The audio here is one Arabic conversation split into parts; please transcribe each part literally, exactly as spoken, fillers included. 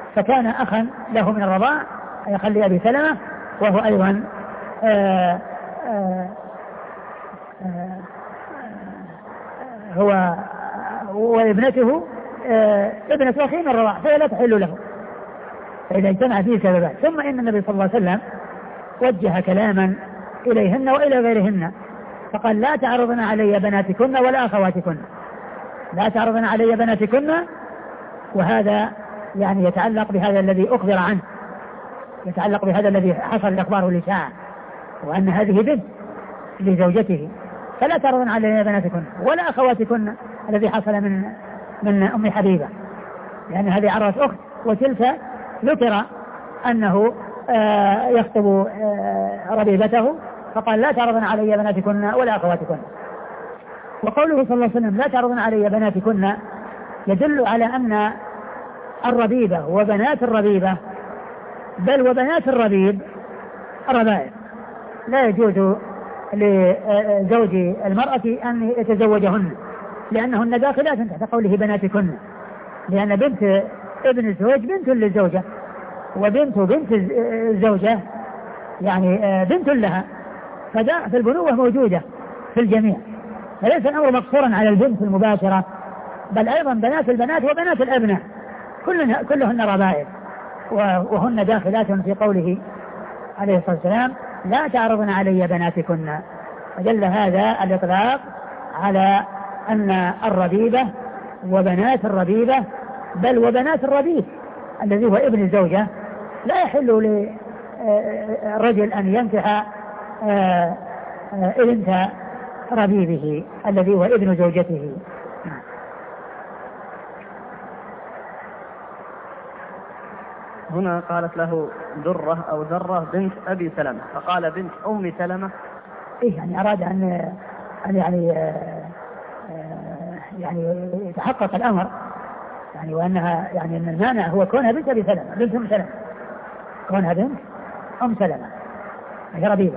فكان أخا له من الرضاع يخلي أبي سلمة، وهو أيضا آآ آآ آآ هو وابنته ابنة أخيه من الرضاع، فهي لا تحل له فإذا اجتمع فيه سببان. ثم إن النبي صلى الله عليه وسلم وجه كلاما إليهن وإلى غيرهن فقال لا تعرضن علي بناتكن ولا أخواتكن، لا تعرضن علي بناتكن، وهذا يعني يتعلق بهذا الذي أخبر عنه، يتعلق بهذا الذي حصل الأخبار لساعة، وأن هذه بنت لزوجته، فلا تعرضن علي بناتكن ولا أخواتكن الذي حصل من من أم حبيبة، لأن هذه عرضت أخت، وتلك ذكر أنه آه يخطب آه ربيبته، فقال لا تعرضن علي بناتكن ولا أخواتكن. وقوله صلى الله عليه وسلم لا تعرضن علي بناتكن يدل على أن الربيبة وبنات الربيبة بل وبنات الربيب ربائب، لا يجوز لزوج المرأة أن يتزوجهن لأنهن داخلات تحت قوله بناتكن، لأن بنت ابن الزوج بنت للزوجة، وبنت بنت الزوجة يعني بنت لها، فالبنوة موجودة في الجميع، فليس الأمر مقصورا على البنت المباشرة، بل أيضا بنات البنات وبنات الأبناء كلهن, كلهن ربائب، وهن داخلات في قوله عليه الصلاة والسلام لا تعرضن علي بناتكن، فدل هذا الإطلاق على أن الربيبة وبنات الربيبة بل وبنات الربيب الذي هو ابن الزوجة لا يحل للرجل أن ينكح بنت ربيبه الذي هو ابن زوجته. هنا قالت له درة أو درة بنت أبي سلمة، فقال بنت أم سلمة. إيه يعني أراد أن يعني يعني يتحقق الأمر يعني، وأنها يعني أن المانع هو كونها بنت أبي سلمة، بنت أم سلمة، كونها بنت أم سلمة هي ربيبة.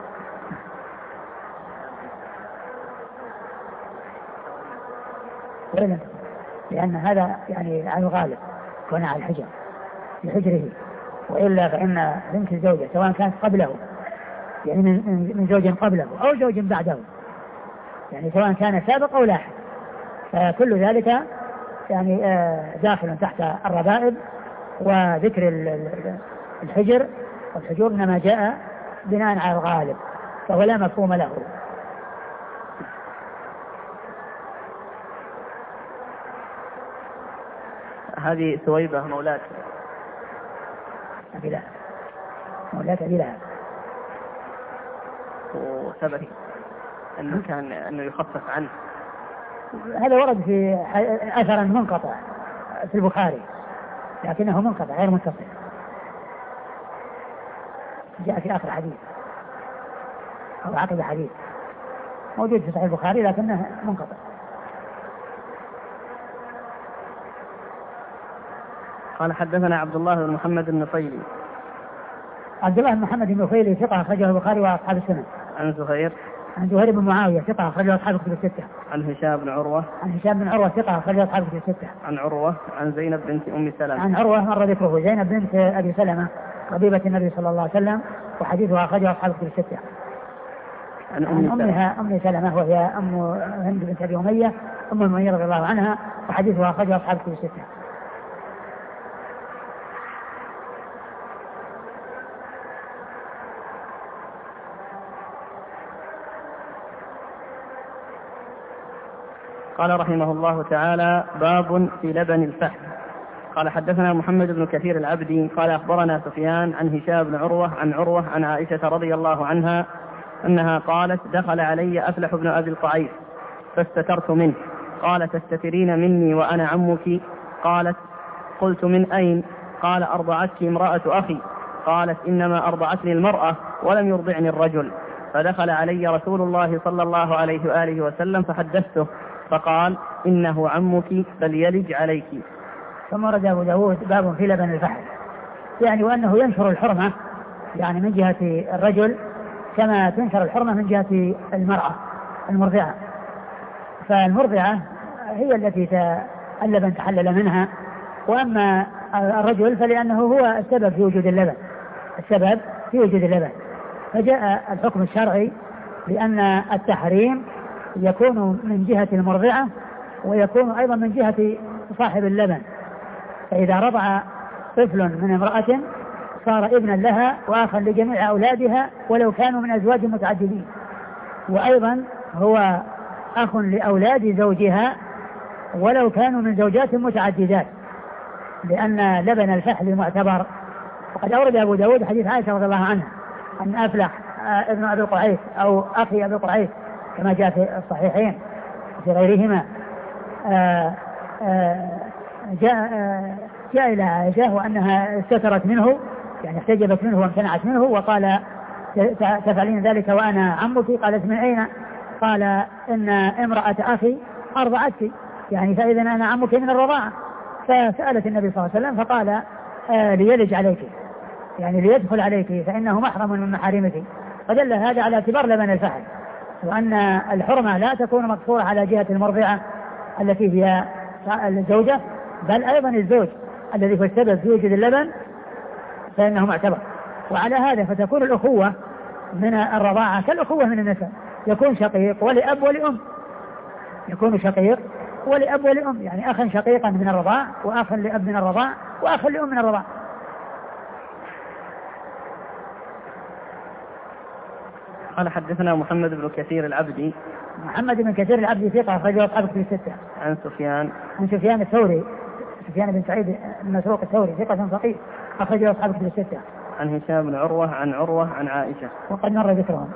لأن هذا يعني على الغالب كونها على الحجر في حجره، وإلا فإن بنت الزوجة سواء كانت قبله يعني من زوج قبله أو زوج بعده، يعني سواء كان سابق أو لاحق، فكل ذلك يعني داخل تحت الربائب وذكر الحجر، والحجور إنما جاء بناء على الغالب فهو لا مفهوم له. هذه ثويبة مولاة أبي لهب، مولاة أبي لهب، وثبت أنه كان أنه يخفف عنه. هذا ورد في أثر منقطع في البخاري لكنه منقطع غير متصل، جاء في آخر حديث أو عقب حديث موجود في صحيح البخاري لكنه منقطع. قال حدثنا عبد الله بن محمد النفيلي. عبد الله بن محمد النفيلي ثقة أخرجه البخاري وأصحاب السنن. عن زهير عن زهير بن معاوية ثقة أخرجه أصحاب الكتب الستة. عن هشام بن عروة عن هشام بن عروة ثقة أخرجه أصحاب الكتب الستة. عن عروة عن زينب بنت أم سلمة. عن عروة مر ذكره، زينب بنت أبي سلمة ربيبة النبي صلى الله عليه وسلم، وحديثها أخرجه أصحاب الكتب الستة. عن أم أمها أم سلمة وهي أم هند بنت أبي أمية أم المؤمنين رضي الله عنها، وحديثها أخرجه أصحاب الكتب الستة. قال رحمه الله تعالى باب في لبن الفحم. قال حدثنا محمد بن كثير العبدي قال أخبرنا سفيان عن هشام بن عروة عن عروة عن عائشة رضي الله عنها أنها قالت دخل علي أفلح بن أبي القعيس فاستترت منه، قال تستترين مني وأنا عمك؟ قالت قلت من أين؟ قال أرضعتك امرأة أخي. قالت إنما أرضعتني المرأة ولم يرضعني الرجل. فدخل علي رسول الله صلى الله عليه وآله وسلم فحدثته فقال إنه عمك فليلج عليك. ثم ورد أبو داود باب في لبن الفحم، يعني وأنه ينشر الحرمة يعني من جهة الرجل كما تنشر الحرمة من جهة المرأة المرضعة، فالمرضعة هي التي اللبن تحلل منها، وأما الرجل فلأنه هو السبب في وجود اللبن، السبب في وجود اللبن. فجاء الحكم الشرعي بأن التحريم يكون من جهة المرضعة ويكون أيضا من جهة صاحب اللبن. فإذا رضع طفل من امرأة صار ابنا لها وآخا لجميع أولادها ولو كانوا من أزواج متعددين، وأيضا هو أخ لأولاد زوجها ولو كانوا من زوجات متعددات، لأن لبن الفحل معتبر. وقد أورد أبو داود حديث عائشة رضي الله عنها أن أفلح ابن أبي القعيس أو أخي أبي القعيس كما جاء في الصحيحين في غيرهما آآ آآ جاء, آآ جاء إلى عائشة وأنها استترت منه، يعني احتجبت منه وامتنعت منه، وقال تفعلين ذلك وأنا عمك؟ قالت من أين؟ قال إن امرأة أخي أرضعتك، يعني فإذا أنا عمك من الرضاعة. فسألت النبي صلى الله عليه وسلم فقال آه ليلج عليك، يعني ليدخل عليك فإنه محرم من محارمك. فدل هذا على اعتبار لبن الفحل، وأن الحرمة لا تكون مقصورة على جهة المرضعة التي هي الزوجة، بل أيضا الزوج الذي هو السبب في وجود اللبن فإنه معتبر. وعلى هذا فتكون الأخوة من الرضاعة كالأخوة من النسب، يكون شقيق ولأب ولأم، يكون شقيق ولأب ولأم، يعني أخا شقيقا من الرضاع وأخا لأب من الرضاع وأخا لأم من الرضاع. قال حدثنا محمد بن كثير العبدي. محمد بن كثير العبدي ثقة أخرجه أصحاب الكتب الستة. عن سفيان. عن سفيان الثوري، سفيان بن سعيد بن مسروق الثوري ثقة فقيه أخرجه أصحاب الكتب الستة. عن هشام بن عروة عن عروة عن عائشة وقد مر ذكرهم.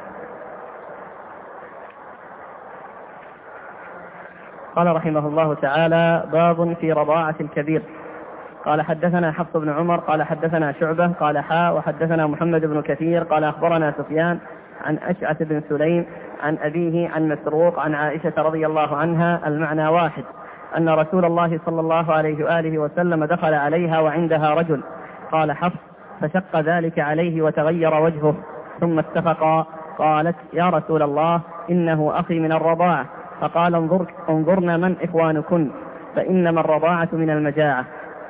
قال رحمه الله تعالى: باب في رضاعة الكبير. قال حدثنا حفص بن عمر قال حدثنا شعبة قال حاء وحدثنا محمد بن كثير قال أخبرنا سفيان عن أشعث بن سليم عن أبيه عن مسروق عن عائشة رضي الله عنها المعنى واحد، أن رسول الله صلى الله عليه وآله وسلم دخل عليها وعندها رجل. قال حفص: فشق ذلك عليه وتغير وجهه ثم اتفقا. قالت: يا رسول الله إنه أخي من الرضاعة. فقال: انظر انظرنا من إخوانكن فإنما الرضاعة من المجاعة.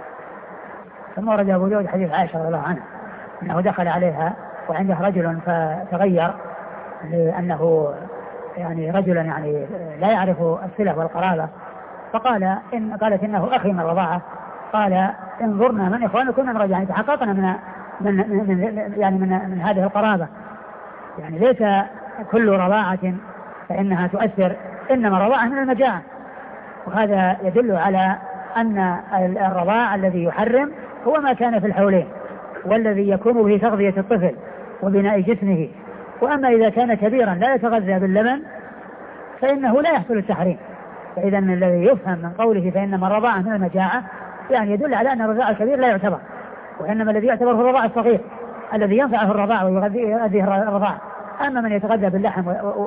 ثم ورد أبو داود حديث عائشة رضي الله عنها أنه دخل عليها وعنده رجل فتغير، لأنه يعني رجلا يعني لا يعرف الصلة والقرابة، فقال إن قالت إنه أخي من الرضاعة. قال: انظرنا من إخوانكم من رجع، يعني تحققنا من من من يعني من, من هذه القرابة، يعني ليس كل رضاعة فإنها تؤثر، إنما الرضاعة من المجاعة. وهذا يدل على أن الرضاع الذي يحرم هو ما كان في الحولين والذي يكون به تغذية الطفل وبناء جسمه. وأما إذا كان كبيرا لا يتغذى باللبن فإنه لا يحصل التحريم. فإذا الذي يفهم من قوله فإنما الرضاعة من المجاعة يعني يدل على أن الرضاع الكبير لا يعتبر، وإنما الذي يعتبر هو الرضاع الصغير الذي ينفعه الرضاع ويغذيه الرضاع. أما من يتغذى باللحم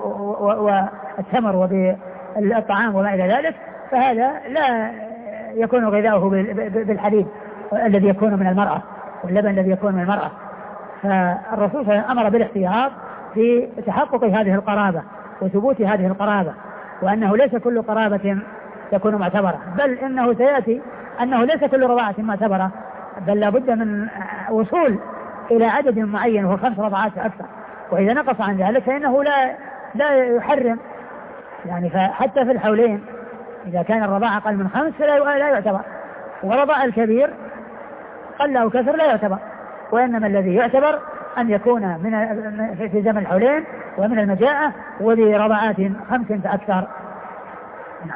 والتمر وبالطعام وما إلى ذلك فهذا لا يكون غذاؤه بالحليب الذي يكون من المرأة واللبن الذي يكون من المرأة. فالرسول أمر بالاحتياط في تحقق هذه القرابة وثبوت هذه القرابة، وأنه ليس كل قرابة تكون معتبرة، بل إنه سيأتي أنه ليس كل رضاعة معتبرة، بل لابد من وصول إلى عدد معين وهو خمس رضعات أكثر، وإذا نقص عن ذلك فإنه لا لا يحرم. يعني فحتى في الحولين إذا كان الرضاعة أقل من خمس فلا لا يعتبر، ورضاع الكبير قل أو كثر لا يعتبر، وإنما الذي يعتبر أن يكون من في زمن الحولين ومن المجاعة وبرضعات خمس فأكثر. نعم.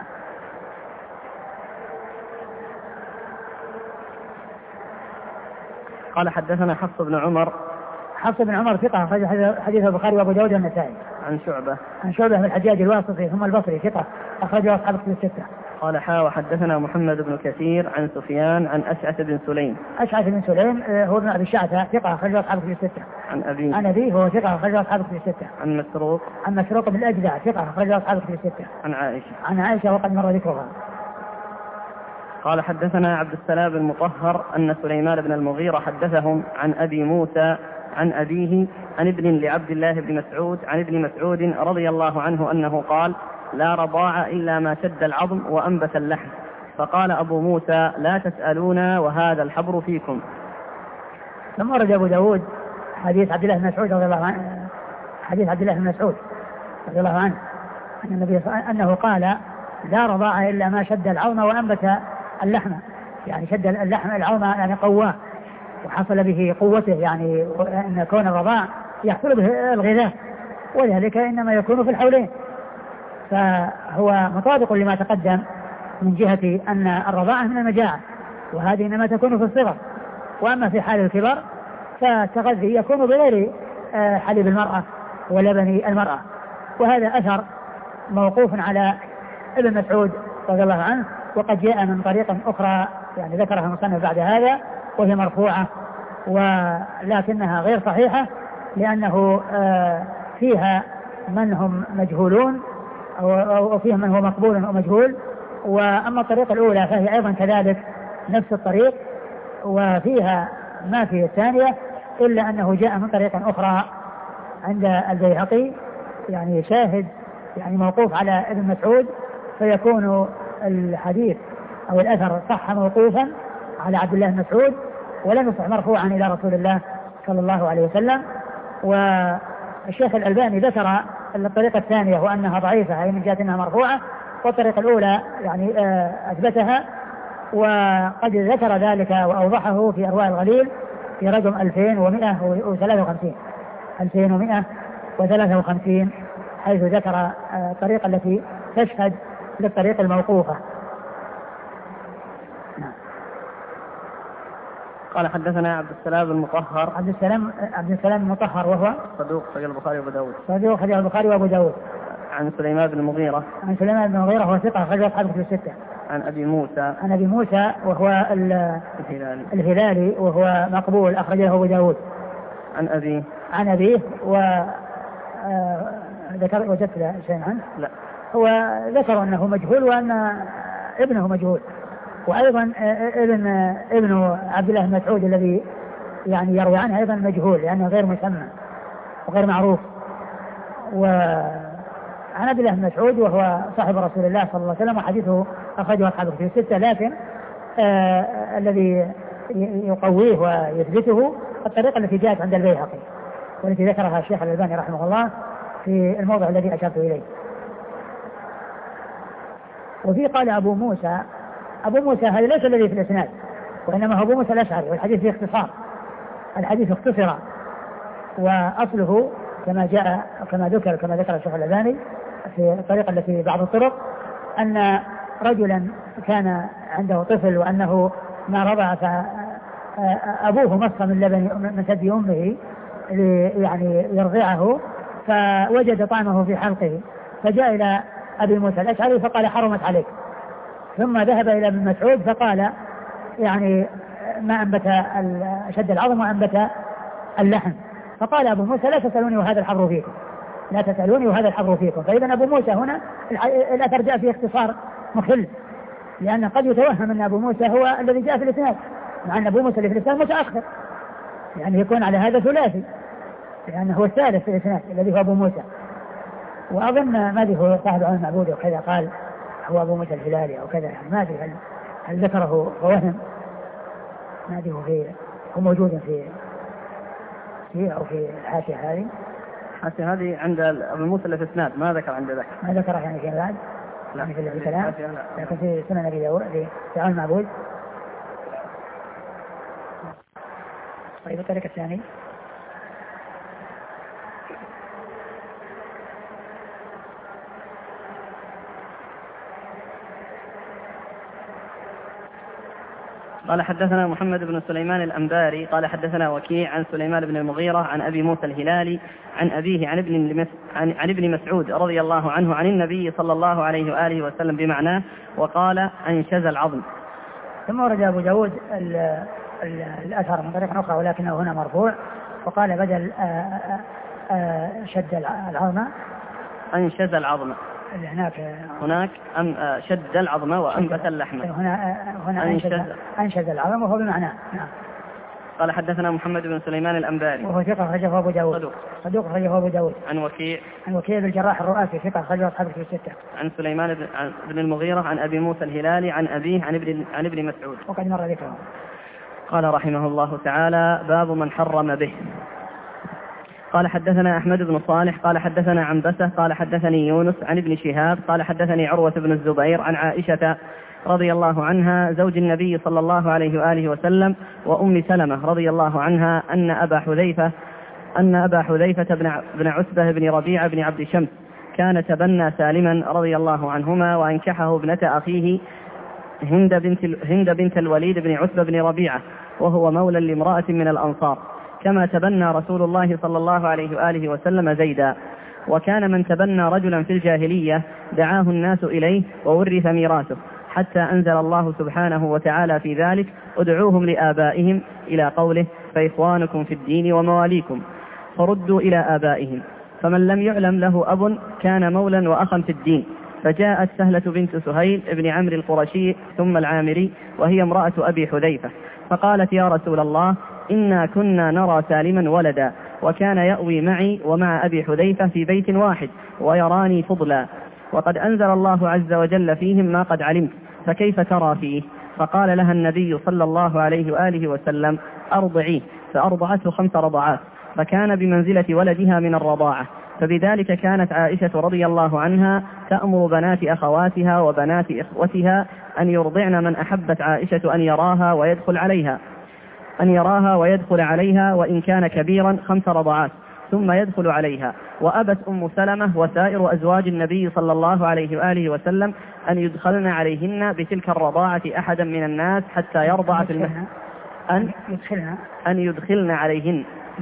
قال حدثنا حفص بن عمر. حفص بن عمر ثقة حديث البخاري وأبو داود والنسائي. عن شعبة. عن شعبة بن الحجاج الواسطي ثم البصري ثقة أخرجه أصحاب الكتب الستة. قال حا وحدثنا محمد بن كثير عن سفيان عن أشعث بن سليم. أشعث بن سليم هو ابن أبي الشعثة ثقة أخرجه أصحاب الكتب الستة. عن أبي. عن أبي هو ثقة أخرجه أصحاب الكتب الستة. عن مسروق. عن مسروق بن الأجدع ثقة أخرجه أصحاب الكتب الستة. عن عائشة. عن عائشة وقد مر ذكرها. قال حدثنا عبد السلام بن مطهر أن سليمان بن المغيرة حدثهم عن أبي موسى عن أبيه عن ابن لعبد الله بن مسعود عن ابن مسعود رضي الله عنه أنه قال: لا رضاع إلا ما شد العظم وأنبت اللحم، فقال أبو موسى لا تسألونا وهذا الحبر فيكم. ثم ورد أبو داود حديث عبد الله بن مسعود رضي الله عنه حديث عبد الله بن مسعود رضي الله عنه أن النبي أنه قال لا رضاعة إلا ما شد العظم وأنبت اللحم، يعني شد اللحم العظم يعني قواه وحصل به قوته، يعني أن كون الرضاع يحصل به الغذاء، وذلك إنما يكون في الحولين. فهو مطابق لما تقدم من جهة أن الرضاعة من المجاعة، وهذه إنما تكون في الصغر. وأما في حال الكبر فالتغذي يكون بغير حليب المرأة ولبن المرأة. وهذا أثر موقوف على ابن مسعود رضي الله عنه، وقد جاء من طريق أخرى يعني ذكرها المصنف بعد هذا وهي مرفوعة، ولكنها غير صحيحة لأنه فيها من هم مجهولون أو فيها من هو مقبول أو مجهول. وأما الطريقة الأولى فهي أيضا كذلك نفس الطريق وفيها ما في الثانية، إلا أنه جاء من طريق أخرى عند البيهقي يعني شاهد يعني موقوف على ابن مسعود، فيكون الحديث أو الأثر صح موقوفا على عبد الله بن مسعود ولم يصح مرفوعا إلى رسول الله صلى الله عليه وسلم. والشيخ الألباني ذكر الطريقة الثانية وأنها ضعيفة أي من جهة أنها مرفوعة، والطريقة الأولى يعني أثبتها، وقد ذكر ذلك وأوضحه في أرواء الغليل في رقم ألفين ومئة وثلاثة وخمسين ألفين ومئة وثلاثة وخمسين، حيث ذكر الطريقة التي تشهد للطريقة الموقوفة. قال حدثنا عبد السلام المطهر عبد السلام عبد السلام المطهر وهو صدوق خرج البخاري وابو داود صدوق خرج البخاري وابو داود. عن سليمان بن المغيرة عن سليمان بن المغيرة وهو ثقة خرج أصحاب الكتب الستة. عن أبي موسى عن أبي موسى وهو الهلالي الهلالي وهو مقبول أخرجه أبو داود. عن أبيه عن أبيه و ذكر وجدت شيء عنه؟ لا، هو ذكر أنه مجهول وأن ابنه مجهول، وأيضا ابن ابن عبد الله بن مسعود الذي يعني يروي عنه أيضا مجهول لأنه غير مسمى وغير معروف. وعن عبد الله بن مسعود وهو صاحب رسول الله صلى الله عليه وسلم وحديثه أخرجه أصحاب الكتب الستة، لكن آه الذي يقويه ويثبته الطريقة التي جاءت عند البيهقي والتي ذكرها الشيخ الألباني رحمه الله في الموضع الذي أشرت إليه. وفي قال أبو موسى أبو موسى هذا ليس الذي في الإسناد، وإنما هو أبو موسى الأشعري، والحديث فيه اختصار، الحديث اختصر، وأصله كما جاء كما ذكر كما ذكر الشيخ الألباني في الطريقة التي بعض الطرق أن رجلا كان عنده طفل وأنه ما رضع فأبوه مص من لبن من ثدي أمه يعني يرضعه، فوجد طعمه في حلقه، فجاء إلى أبي موسى الأشعري فقال حرمت عليك، ثم ذهب إلى ابن مسعود فقال يعني ما أنبت شد العظم وأنبت اللحم، فقال أبو موسى لا تسألوني وهذا الحبر فيكم، لا تسألوني وهذا الحبر فيكم. فإذا أبو موسى هنا الأثر جاء في اختصار مخل، لأن قد يتوهم أن أبو موسى هو الذي جاء في الإسناد، مع أن أبو موسى اللي في الإسناد متأخر، يعني يكون على هذا ثلاثي، لأنه هو الثالث في الإسناد الذي هو أبو موسى. وأظن ما ذي هو صاحب عون المعبود وكذا قال هو أبو موسى الهلالي أو كذا، يعني ما أدري هل, هل ذكره فوهم، ما أدري هو, هو موجود في في أو في الحاشية هذه. الحاشية هذه عند أبو موسى اللي في الإسناد ما ذكر عند ذاك، ما ذكره يعني في بعد لا يعني في الكلام، لكن في سنن أبي داود في عون المعبود. طيب الطريق الثاني قال حدثنا محمد بن سليمان الأنباري قال حدثنا وكيع عن سليمان بن المغيرة عن أبي موسى الهلالي عن أبيه عن ابن عن, عن ابن مسعود رضي الله عنه عن النبي صلى الله عليه وآله وسلم بمعناه، وقال أنشز العظم. ثم ورد أبو داود الأثر من طريق أخرى ولكنه هنا مرفوع، وقال بدل آآ آآ شد العظم أنشز العظم، هناك هناك أم شد العظم وأنبت اللحم، هنا هنا أنشز, أنشز العظم وهو بمعنى. نعم. قال حدثنا محمد بن سليمان الأنباري وهو ثقة أخرجه أبو داود. صدوق صدوق أخرجه أبو داود. عن وكيع عن وكيع الجراح الرؤاسي ثقة أخرجه أصحاب الكتب الستة. عن سليمان بن المغيرة عن أبي موسى الهلالي عن أبيه عن ابن عن ابن مسعود وقد مر ذكره. قال رحمه الله تعالى: باب من حرم به. قال حدثنا أحمد بن صالح قال حدثنا عنبسة قال حدثني يونس عن ابن شهاب قال حدثني عروة بن الزبير عن عائشة رضي الله عنها زوج النبي صلى الله عليه وآله وسلم وأم سلمة رضي الله عنها أن أبا حذيفة أن أبا حذيفة بن عتبة بن ربيعة بن عبد شمس كان تبنى سالما رضي الله عنهما وأنكحه ابنة أخيه هند بنت, هند بنت الوليد بن عتبة بن ربيعة وهو مولى لامرأة من الأنصار، كما تبنى رسول الله صلى الله عليه وآله وسلم زيدا. وكان من تبنى رجلا في الجاهلية دعاه الناس إليه وورث ميراثه، حتى أنزل الله سبحانه وتعالى في ذلك: ادعوهم لآبائهم إلى قوله: فإخوانكم في الدين ومواليكم، فردوا إلى آبائهم. فمن لم يعلم له أب كان مولا وأخا في الدين. فجاءت سهلة بنت سهيل ابن عمرو القرشي ثم العامري وهي امرأة أبي حذيفة، فقالت: يا رسول الله، إنا كنا نرى سالما ولدا، وكان يأوي معي ومع أبي حذيفة في بيت واحد ويراني فضلا، وقد أنزل الله عز وجل فيهم ما قد علمت، فكيف ترى فيه؟ فقال لها النبي صلى الله عليه وآله وسلم: أرضعيه. فأرضعته خمس رضعات، فكان بمنزلة ولدها من الرضاعة. فبذلك كانت عائشة رضي الله عنها تأمر بنات أخواتها وبنات إخوتها أن يرضعن من أحبت عائشة أن يراها ويدخل عليها أن يراها ويدخل عليها وإن كان كبيرا خمس رضعات ثم يدخل عليها. وأبت أم سلمة وسائر أزواج النبي صلى الله عليه وآله وسلم أن يدخلن عليهن بتلك الرضاعة أحدا من الناس حتى يرضع في المهد أن أن يدخلن عليهن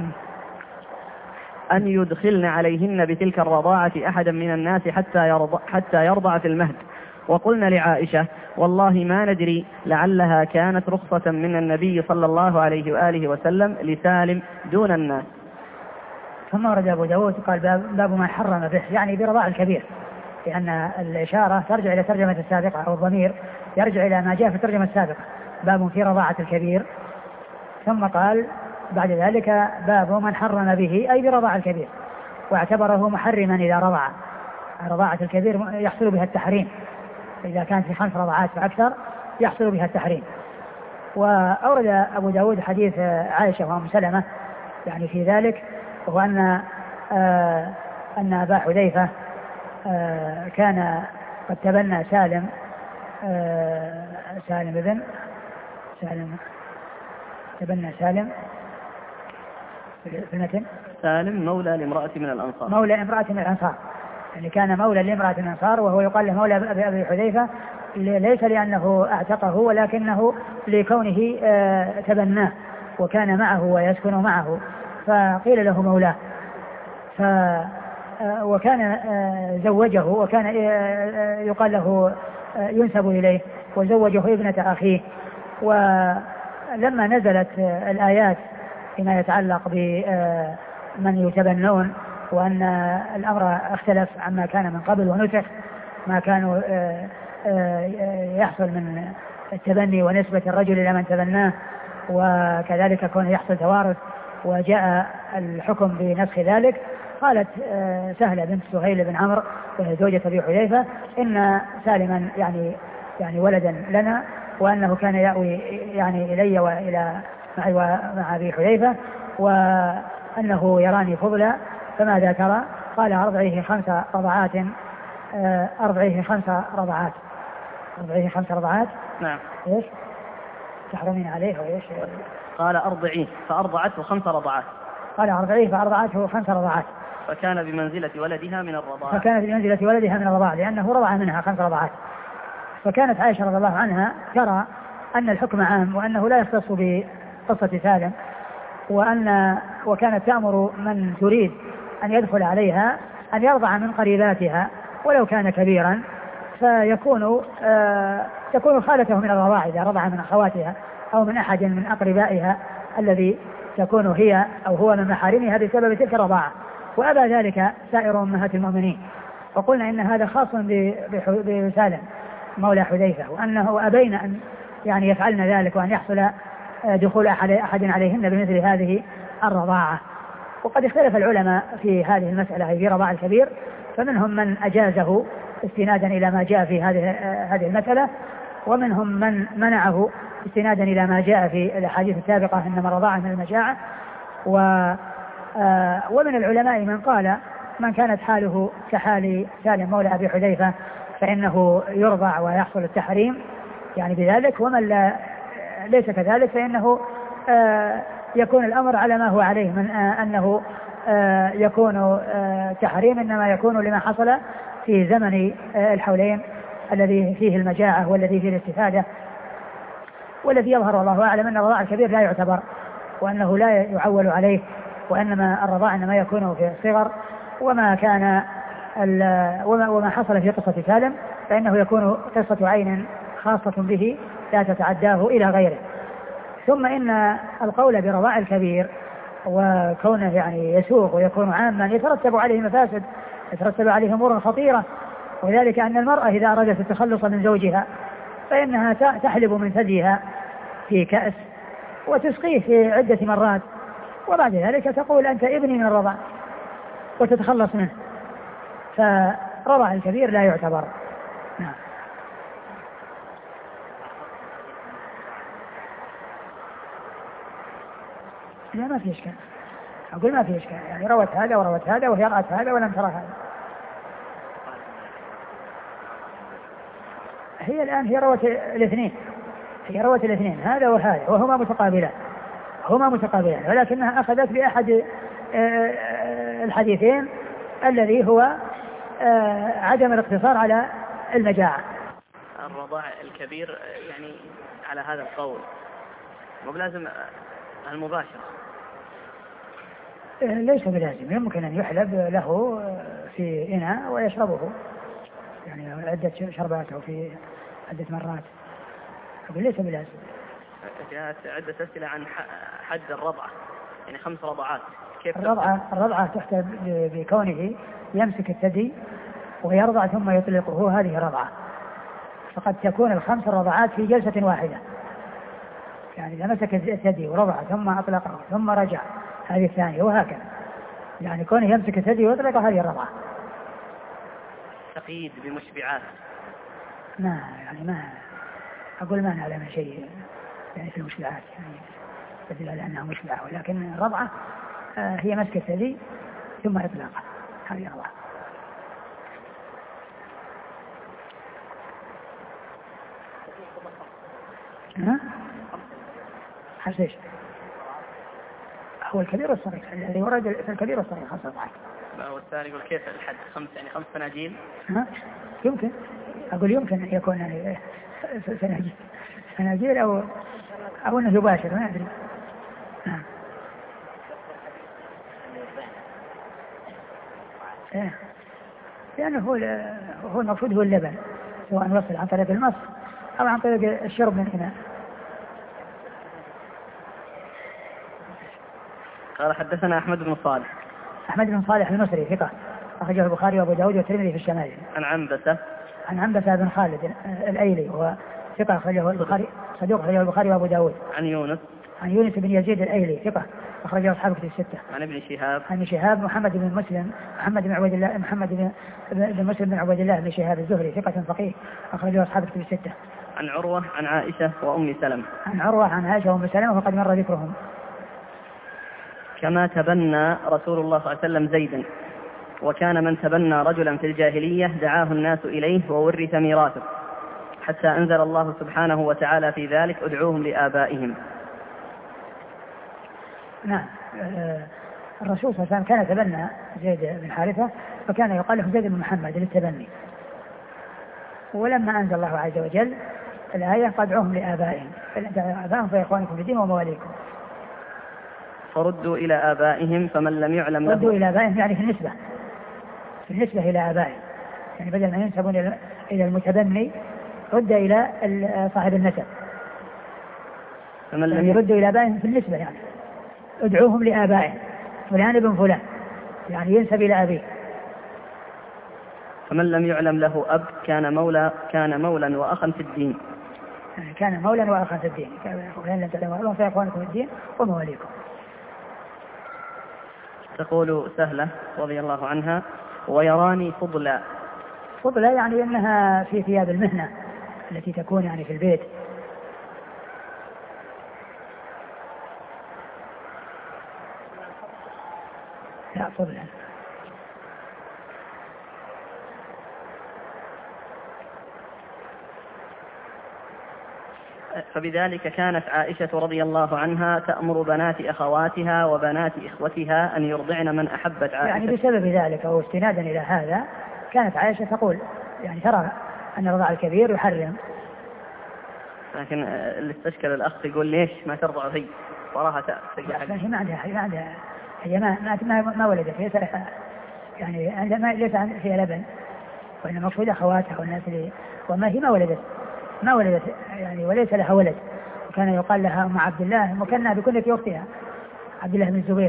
أن يدخلن عليهن بتلك الرضاعة أحدا من الناس حتى يرضع, حتى يرضع في المهد. وقلنا لعائشة: والله ما ندري، لعلها كانت رخصة من النبي صلى الله عليه وآله وسلم لسالم دون الناس. ثم ورد أبو داود قال: باب ما حرم به، يعني برضاع الكبير، لأن الإشارة ترجع إلى ترجمة السابقة، أو الضمير يرجع إلى ما جاء في الترجمة السابقة: باب في رضاعة الكبير. ثم قال بعد ذلك: باب من حرم به، أي برضاع الكبير، واعتبره محرما إذا رضع. رضاعة الكبير يحصل بها التحريم، إذا كانت في خمس رضعات فأكثر يحصل بها التحريم. وأورد أبو داود حديث عائشة وأم سلمة يعني في ذلك، وهو أن آه أن أبا حذيفة آه كان قد تبنى سالم آه سالم بن سالم تبنى سالم في المتن سالم مولى لامرأة من الأنصار مولى امرأة من الأنصار يعني كان مولى لامرأة من الأنصار، وهو يقال له مولى أبي حذيفة ليس لأنه اعتقه، ولكنه لكونه آه تبناه وكان معه ويسكن معه، فقيل له مولاه. ف وكان زوجه، وكان يقال له ينسب إليه، وزوجه ابنة أخيه. ولما نزلت الآيات فيما يتعلق بمن يتبنون وأن الأمر اختلف عما كان من قبل ونسخ ما كانوا يحصل من التبني ونسبة الرجل إلى من تبناه، وكذلك كون يحصل توارث، وجاء الحكم بنسخ ذلك، قالت سهلة بنت سهيل بن عمرو زوجة أبي حذيفة: إن سالما يعني يعني ولدا لنا، وأنه كان يأوي يعني إلي وإلى معي ومع أبي حذيفة، وأنه يراني فضلا، فماذا ترى؟ قال: أرضعيه خمس رضعات أرضعيه خمس رضعات أرضعيه خمس رضعات نعم. إيش تحرمين عليه وإيش؟ قال: أرضعيه فأرضعته خمس رضعات قال: أرضعيه فأرضعته خمس رضعات، فكان بمنزلة ولدها من الرضاعة فكانت بمنزلة ولدها من الرضاعة، لأنه رضع منها خمس رضعات. فكانت عائشة رضي الله عنها ترى أن الحكم عام، وأنه لا يختص بقصة سالم، وأن وكانت تأمر من تريد أن يدخل عليها أن يرضع من قريباتها ولو كان كبيرا، فيكون آه تكون خالته من الرضاع إذا رضع من أخواتها أو من أحد من أقربائها الذي تكون هي أو هو من محارمها بسبب تلك الرضاعة. وأبى ذلك سائر أمهات المؤمنين. وقلنا إن هذا خاص بسالم مولى حذيفة، وأنه أبين أن يعني يفعلن ذلك، وأن يحصل دخول أحد عليهن بمثل هذه الرضاعة. وقد اختلف العلماء في هذه المسألة في رضاع الكبير، فمنهم من أجازه استنادا إلى ما جاء في هذه هذه المسألة، ومنهم من منعه استنادا إلى ما جاء في الأحاديث السابقة إنما الرضاعة من المجاعة. ومن العلماء من قال من كانت حاله كحال سالم مولى أبي حذيفة فإنه يرضع ويحصل التحريم يعني بذلك، ومن لا ليس كذلك فإنه يكون الأمر على ما هو عليه من أنه يكون تحريم إنما يكون لما حصل في زمن الحولين الذي فيه المجاعة والذي فيه الاستفادة. والذي يظهر والله أعلم أن الرضاع الكبير لا يعتبر وأنه لا يعول عليه، وإنما الرضاع إنما يكون في الصغر. وما كان وما, وما حصل في قصة سالم فإنه يكون قصة عين خاصة به لا تتعداه إلى غيره. ثم إن القول برضاع الكبير وكونه يعني يسوق ويكون عاما يترتب عليه مفاسد، يترتب عليه أمور خطيرة، وذلك أن المرأة إذا أرادت التخلص من زوجها فإنها تحلب من ثديها في كأس وتسقيه في عدة مرات، وبعد ذلك تقول أنت ابني من الرضاع وتتخلص منه، فرضاع الكبير لا يعتبر. نعم. لا ما في إشكال، أقول ما في إشكال، يعني روت هذا وروت هذا وهي رأت هذا ولم ترى هذا. هي الآن هي روت الاثنين، هي روت الاثنين هذا وهذا وهما متقابلان، هما متقابلان، ولكنها أخذت بأحد الحديثين الذي هو عدم الاقتصار على المجاعة. الرضاع الكبير يعني على هذا القول مو بلازم المباشرة؟ ليس بلازم، يمكن أن يحلب له في إناء ويشربه يعني عدة شربات أو في عدة مرات، ليس بلازم. جاءت عدة أسئلة عن حد الرضعة، يعني خمس رضعات كيف الرضعة؟ الرضعة تحسب بكونه يمسك الثدي ويرضع ثم يطلقه، هذه رضعة. فقد تكون الخمس رضعات في جلسة واحدة، يعني إذا مسك الثدي ورضع ثم أطلقه ثم رجع هذه الثانية، وهكذا يعني كونه يمسك الثدي ويطلقه هذه الرضعة. تقييد بمشبعات؟ ما يعني ما أقول ما نعلم شيء يعني في المشبعات يعني تدل على أنها مشبعة، ولكن الرضعة هي مسك الثدي ثم إطلاقه، هذه الرضعة. ها؟ حس ايش؟ هو الكبير والصغير الذي ورد في الكبير والصغير خمس رضعات. والثاني يقول كيف الحد خمس يعني خمس فناجيل؟ ها؟ يمكن أقول يمكن أن يكون يعني فناجيل فناجيل أو أو أنه يباشر ما أدري. نعم. إيه. لأنه هو هو المقصود هو اللبن، سواء وصل عن طريق المص أو عن طريق الشرب من الإناء. قال حدثنا أحمد بن صالح. أحمد بن صالح المصري ثقة أخرجه البخاري وأبو داود والترمذي في الشمائل. عن عنبسة. عن عنبسة بن خالد الأيلي وهو ثقة أخرجه البخاري صدوق أخرجه البخاري وأبو داود. عن يونس. عن يونس بن يزيد الأيلي ثقة أخرجه أصحاب كتب الستة. عن ابن شهاب. عن شهاب محمد بن مسلم محمد بن عبيد الله محمد بن بن مسلم بن عبيد الله بن شهاب الزهري ثقة فقيه أخرجه أصحاب كتب الستة. عن عروة عن عائشة وأم سلمة. عن عروة عن عائشة وأم سلمة وقد مر ذكرهم. كما تبنى رسول الله صلى الله عليه وسلم زيدا، وكان من تبنى رجلا في الجاهلية دعاه الناس إليه وورث ميراثه، حتى أنزل الله سبحانه وتعالى في ذلك ادعوهم لآبائهم. نعم. الرسول صلى الله عليه وسلم كان تبنى زيد بن حارثة، فكان يقال له زيد بن محمد للتبني، ولما أنزل الله عز وجل الآية فادعوهم لآبائهم آبائهم فإخوانكم في الدين ومواليكم. فردوا إلى آبائهم فمن لم يعلم له. ردوا إلى آبائهم يعني في النسبة في النسبة إلى آبائهم، يعني بدل ما ينسبون إلى المتبني رد إلى صاحب النسب، فمن لم يردوا إلى آبائهم في النسبة يعني ادعوهم لآبائهم فلان ابن فلان يعني ينسب إلى أبيه. فمن لم يعلم له أب كان مولى كان مولا وأخا في الدين. يعني كان مولا وأخا في الدين، وإن لم تعلموا فإخوانكم في الدين ومواليكم. تقول سهلة رضي الله عنها: ويراني فضلا. فضلا يعني أنها في ثياب المهنة التي تكون يعني في البيت. لا فضلا. فبذلك كانت عائشة رضي الله عنها تأمر بنات أخواتها وبنات إخوتها أن يرضعن من أحبت عائشة. يعني بسبب ذلك أو استنادا إلى هذا كانت عائشة تقول يعني ترى أن الرضاع الكبير يحرم. لكن اللي استشكل الأخ يقول ليش ما ترضع هي وراها تسجل. هي ما عندها ما عندها هي ما ما ما ولدت ليس لها يعني عندما ليس فيها لبن، وإنما مقصود أخواتها والناس اللي وما هي ما ولدت ما ولدت يعني وليس لها ولد. وكان يقال لها أم عبد الله مكنى بكنية أختها عبد الله بن الزبير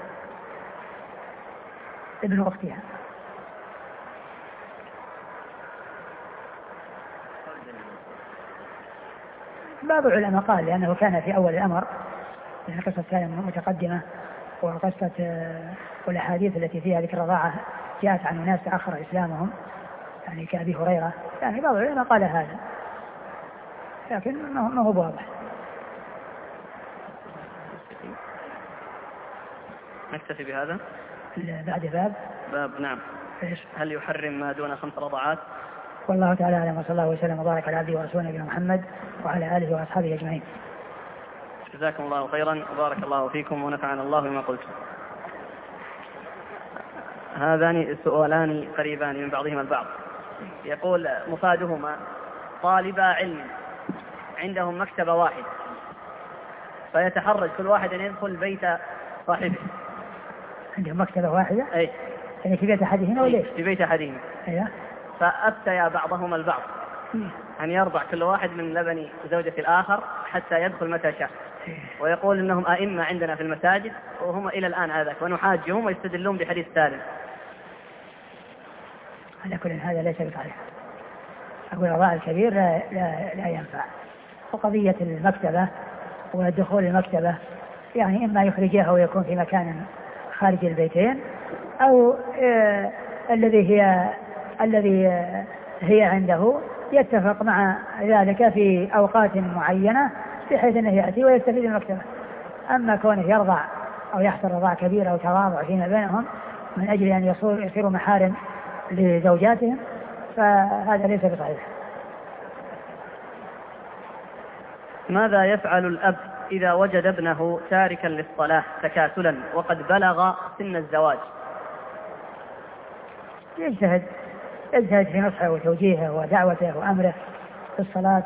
ابن أختها. بعض العلماء قال لأنه كان في أول الأمر، يعني قصة كانت متقدمة، وقصة والأحاديث التي فيها ذكر الرضاعة جاءت عن ناس تأخر إسلامهم يعني كأبي هريرة. يعني بعض العلماء قال هذا لكن ما هو واضح. نكتفي بهذا. بعد باب باب نعم. إيش؟ هل يحرم ما دون خمس رضعات؟ والله تعالى أعلم، وصلى الله وسلم وبارك على عبده ورسوله نبينا محمد وعلى آله وأصحابه أجمعين. جزاكم الله خيرا وبارك الله فيكم ونفعنا الله بما قلتم. هذان سؤالان قريبان من بعضهما البعض. يقول مفادهما: طالبا علم عندهم مكتبة واحدة فيتحرج كل واحد أن يدخل بيت صاحبه. عندهم مكتبة واحدة؟ أي يعني في بيت أحدهما وليش؟ في بيت أحدهما. أيوه. فأفتى بعضهما البعض أن يرضع كل واحد من لبن زوجة الآخر حتى يدخل متى شاء، ويقول إنهم أئمة عندنا في المساجد وهم إلى الآن هذاك، ونحاجهم ويستدلون بحديث سالم. على كل هذا ليس بصحيح. أقول الرضاع الكبير لا, لا, لا ينفع. وقضية المكتبة ودخول المكتبة يعني إما يخرجها ويكون في مكان خارج البيتين، أو آه الذي هي الذي آه هي عنده يتفق مع ذلك في أوقات معينة بحيث أنه يأتي ويستفيد من المكتبة. أما كونه يرضع أو يحصل رضاع كبير أو تواضع فيما بينهم من أجل أن يصيروا محارم لزوجاتهم فهذا ليس بصحيح. ماذا يفعل الأب إذا وجد ابنه تاركا للصلاة تكاسلا وقد بلغ سن الزواج؟ يجتهد يجتهد في نصحه وتوجيهه ودعوته وأمره في الصلاة،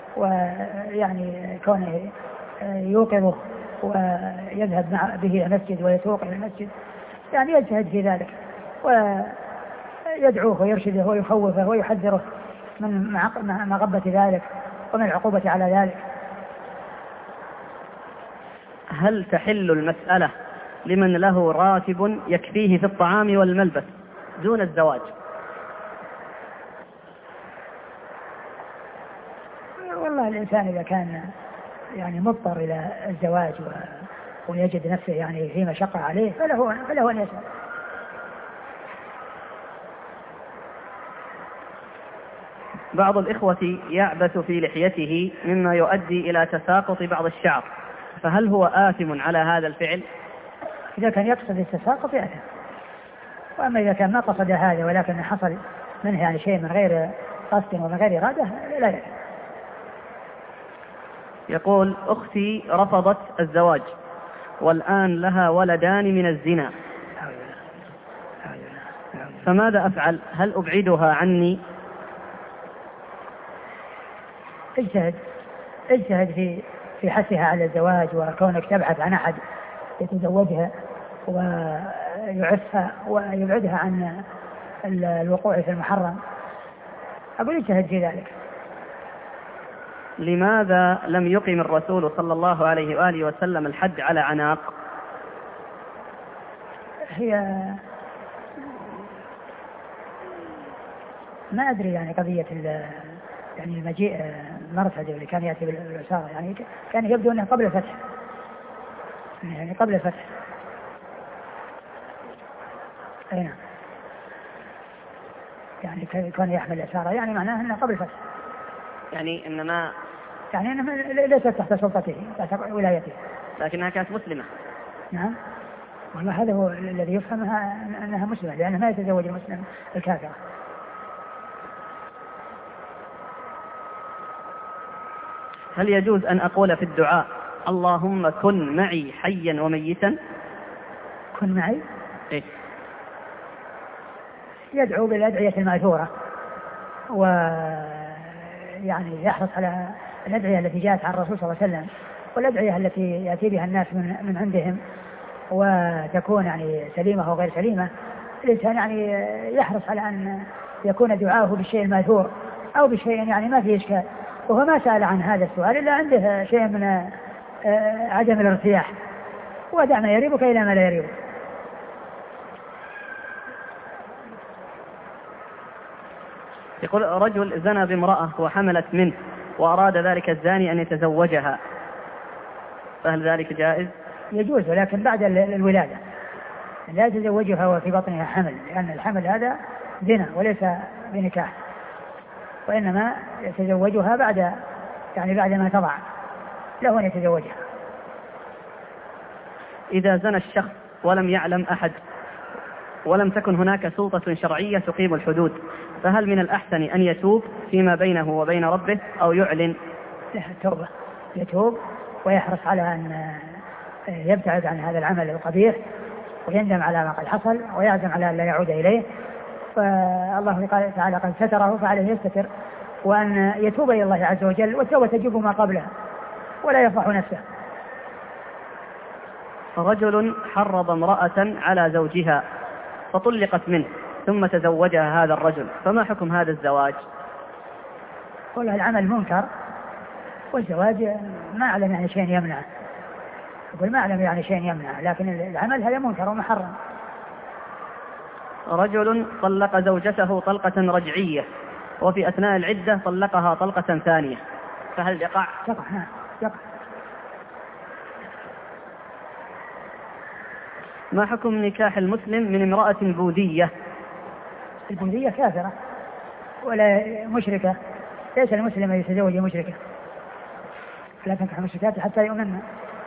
ويعني كونه يوقظه ويذهب مع به إلى المسجد ويسوق إلى المسجد، يعني يجتهد في ذلك ويدعوه ويرشده ويخوفه ويحذره من مغبة ذلك ومن العقوبة على ذلك. هل تحل المسألة لمن له راتب يكفيه في الطعام والملبس دون الزواج؟ والله الإنسان إذا كان يعني مضطر إلى الزواج ويجد نفسه يعني في مشقة عليه فله, فله أن يسأل. بعض الإخوة يعبث في لحيته مما يؤدي إلى تساقط بعض الشعر، فهل هو آثم على هذا الفعل؟ إذا كان يقصد التساقط يأثم، وأما إذا كان ما قصد هذا ولكن حصل منه يعني شيء من غير قصد ومن غير إرادة لا يأثم. يقول: أختي رفضت الزواج والآن لها ولدان من الزنا، فماذا أفعل؟ هل أبعدها عني؟ اجتهد اجتهد في في حثها على الزواج، وكونك تبحث عن أحد يتزوجها ويعفها ويبعدها عن الوقوع في المحرم. أقول اجتهد في ذلك. لماذا لم يقم الرسول صلى الله عليه وآله وسلم الحد على عناق؟ هي ما أدري يعني قضية يعني المجيء المرصد اللي كان يأتي بالعشارة، يعني كان يبدو أنه قبل الفتح، يعني قبل الفتح. أي نعم، يعني كان يحمل العشارة يعني معناه أنه قبل الفتح، يعني إنما يعني أنه ليست تحت سلطته تحت ولايته، لكنها كانت مسلمة. نعم والله هذا هو الذي يفهمها أنها مسلمة، لأنه ما يتزوج المسلم الكافرة. هل يجوز أن أقول في الدعاء اللهم كن معي حيا وميتا؟ كن معي؟ إيه؟ يدعو بالأدعية المأثورة، ويعني يحرص على الأدعية التي جاءت عن الرسول صلى الله عليه وسلم، والأدعية التي يأتي بها الناس من, من عندهم وتكون يعني سليمة وغير سليمة. الإنسان يعني يحرص على أن يكون دعاؤه بالشيء المأثور أو بشيء يعني ما فيه إشكال، وهو ما سأل عن هذا السؤال إلا عنده شيء من عدم الارتياح، ودع ما يريبك إلى ما لا يريبك. يقول رجل زنى بامرأة وحملت منه وأراد ذلك الزاني أن يتزوجها، فهل ذلك جائز؟ يجوز، ولكن بعد الولادة لا يتزوجها وفي بطنها حمل، لأن الحمل هذا زنا وليس بنكاح، وإنما يتزوجها بعد يعني بعد ما تضع له أن يتزوجها. إذا زنى الشخص ولم يعلم أحد ولم تكن هناك سلطة شرعية تقيم الحدود، فهل من الأحسن أن يتوب فيما بينه وبين ربه أو يعلن؟ التوبة، يتوب ويحرص على أن يبتعد عن هذا العمل القبيح ويندم على ما قد حصل ويعزم على أن لا يعود إليه، فالله تعالى قد ستره فعليه يستتر، وأن يتوب إلى الله عز وجل، والتوبة تجب ما قبلها ولا يفضح نفسه. رجل حرض امرأة على زوجها فطلقت منه ثم تزوجها هذا الرجل، فما حكم هذا الزواج؟ والله العمل منكر، والزواج ما أعلم يعني شيء يمنع، أقول ما أعلم يعني شيء يمنع، لكن العمل هذا منكر ومحرم. رجل طلق زوجته طلقة رجعية وفي أثناء العدة طلقها طلقة ثانية، فهل يقع؟ يقع، يقع. ما حكم نكاح المسلم من امرأة بوذية؟ البوذية كافرة ولا مشركة، ليس المسلم يتزوج مشركة، لا تنكح المشركات حتى يؤمنن.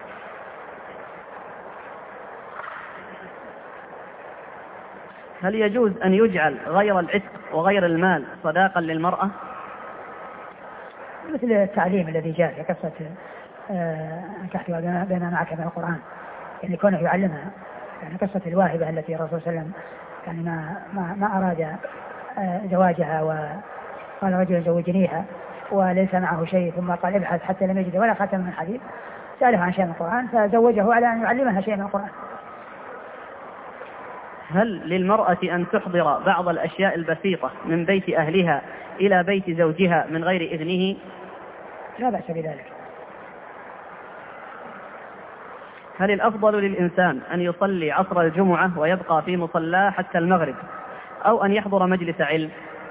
هل يجوز أن يجعل غير العتق وغير المال صداقا للمرأة؟ مثل التعليم الذي جاء في قصة نكحتها بما معك من القرآن، يعني كونه يعلمها، يعني قصة الواهبة التي الرسول صلى الله عليه وسلم يعني ما, ما, ما أراد زواجها وقال رجل زوجنيها وليس معه شيء، ثم قال ابحث حتى لم يجد ولا خاتم من حديد، سأله عن شيء من القرآن فزوجه على أن يعلمها شيء من القرآن. هل للمرأة أن تحضر بعض الأشياء البسيطة من بيت أهلها إلى بيت زوجها من غير إذنه؟ لا بأس بذلك. هل الأفضل للإنسان أن يصلي عصر الجمعة ويبقى في مصلاه حتى المغرب، أو أن يحضر مجلس علم؟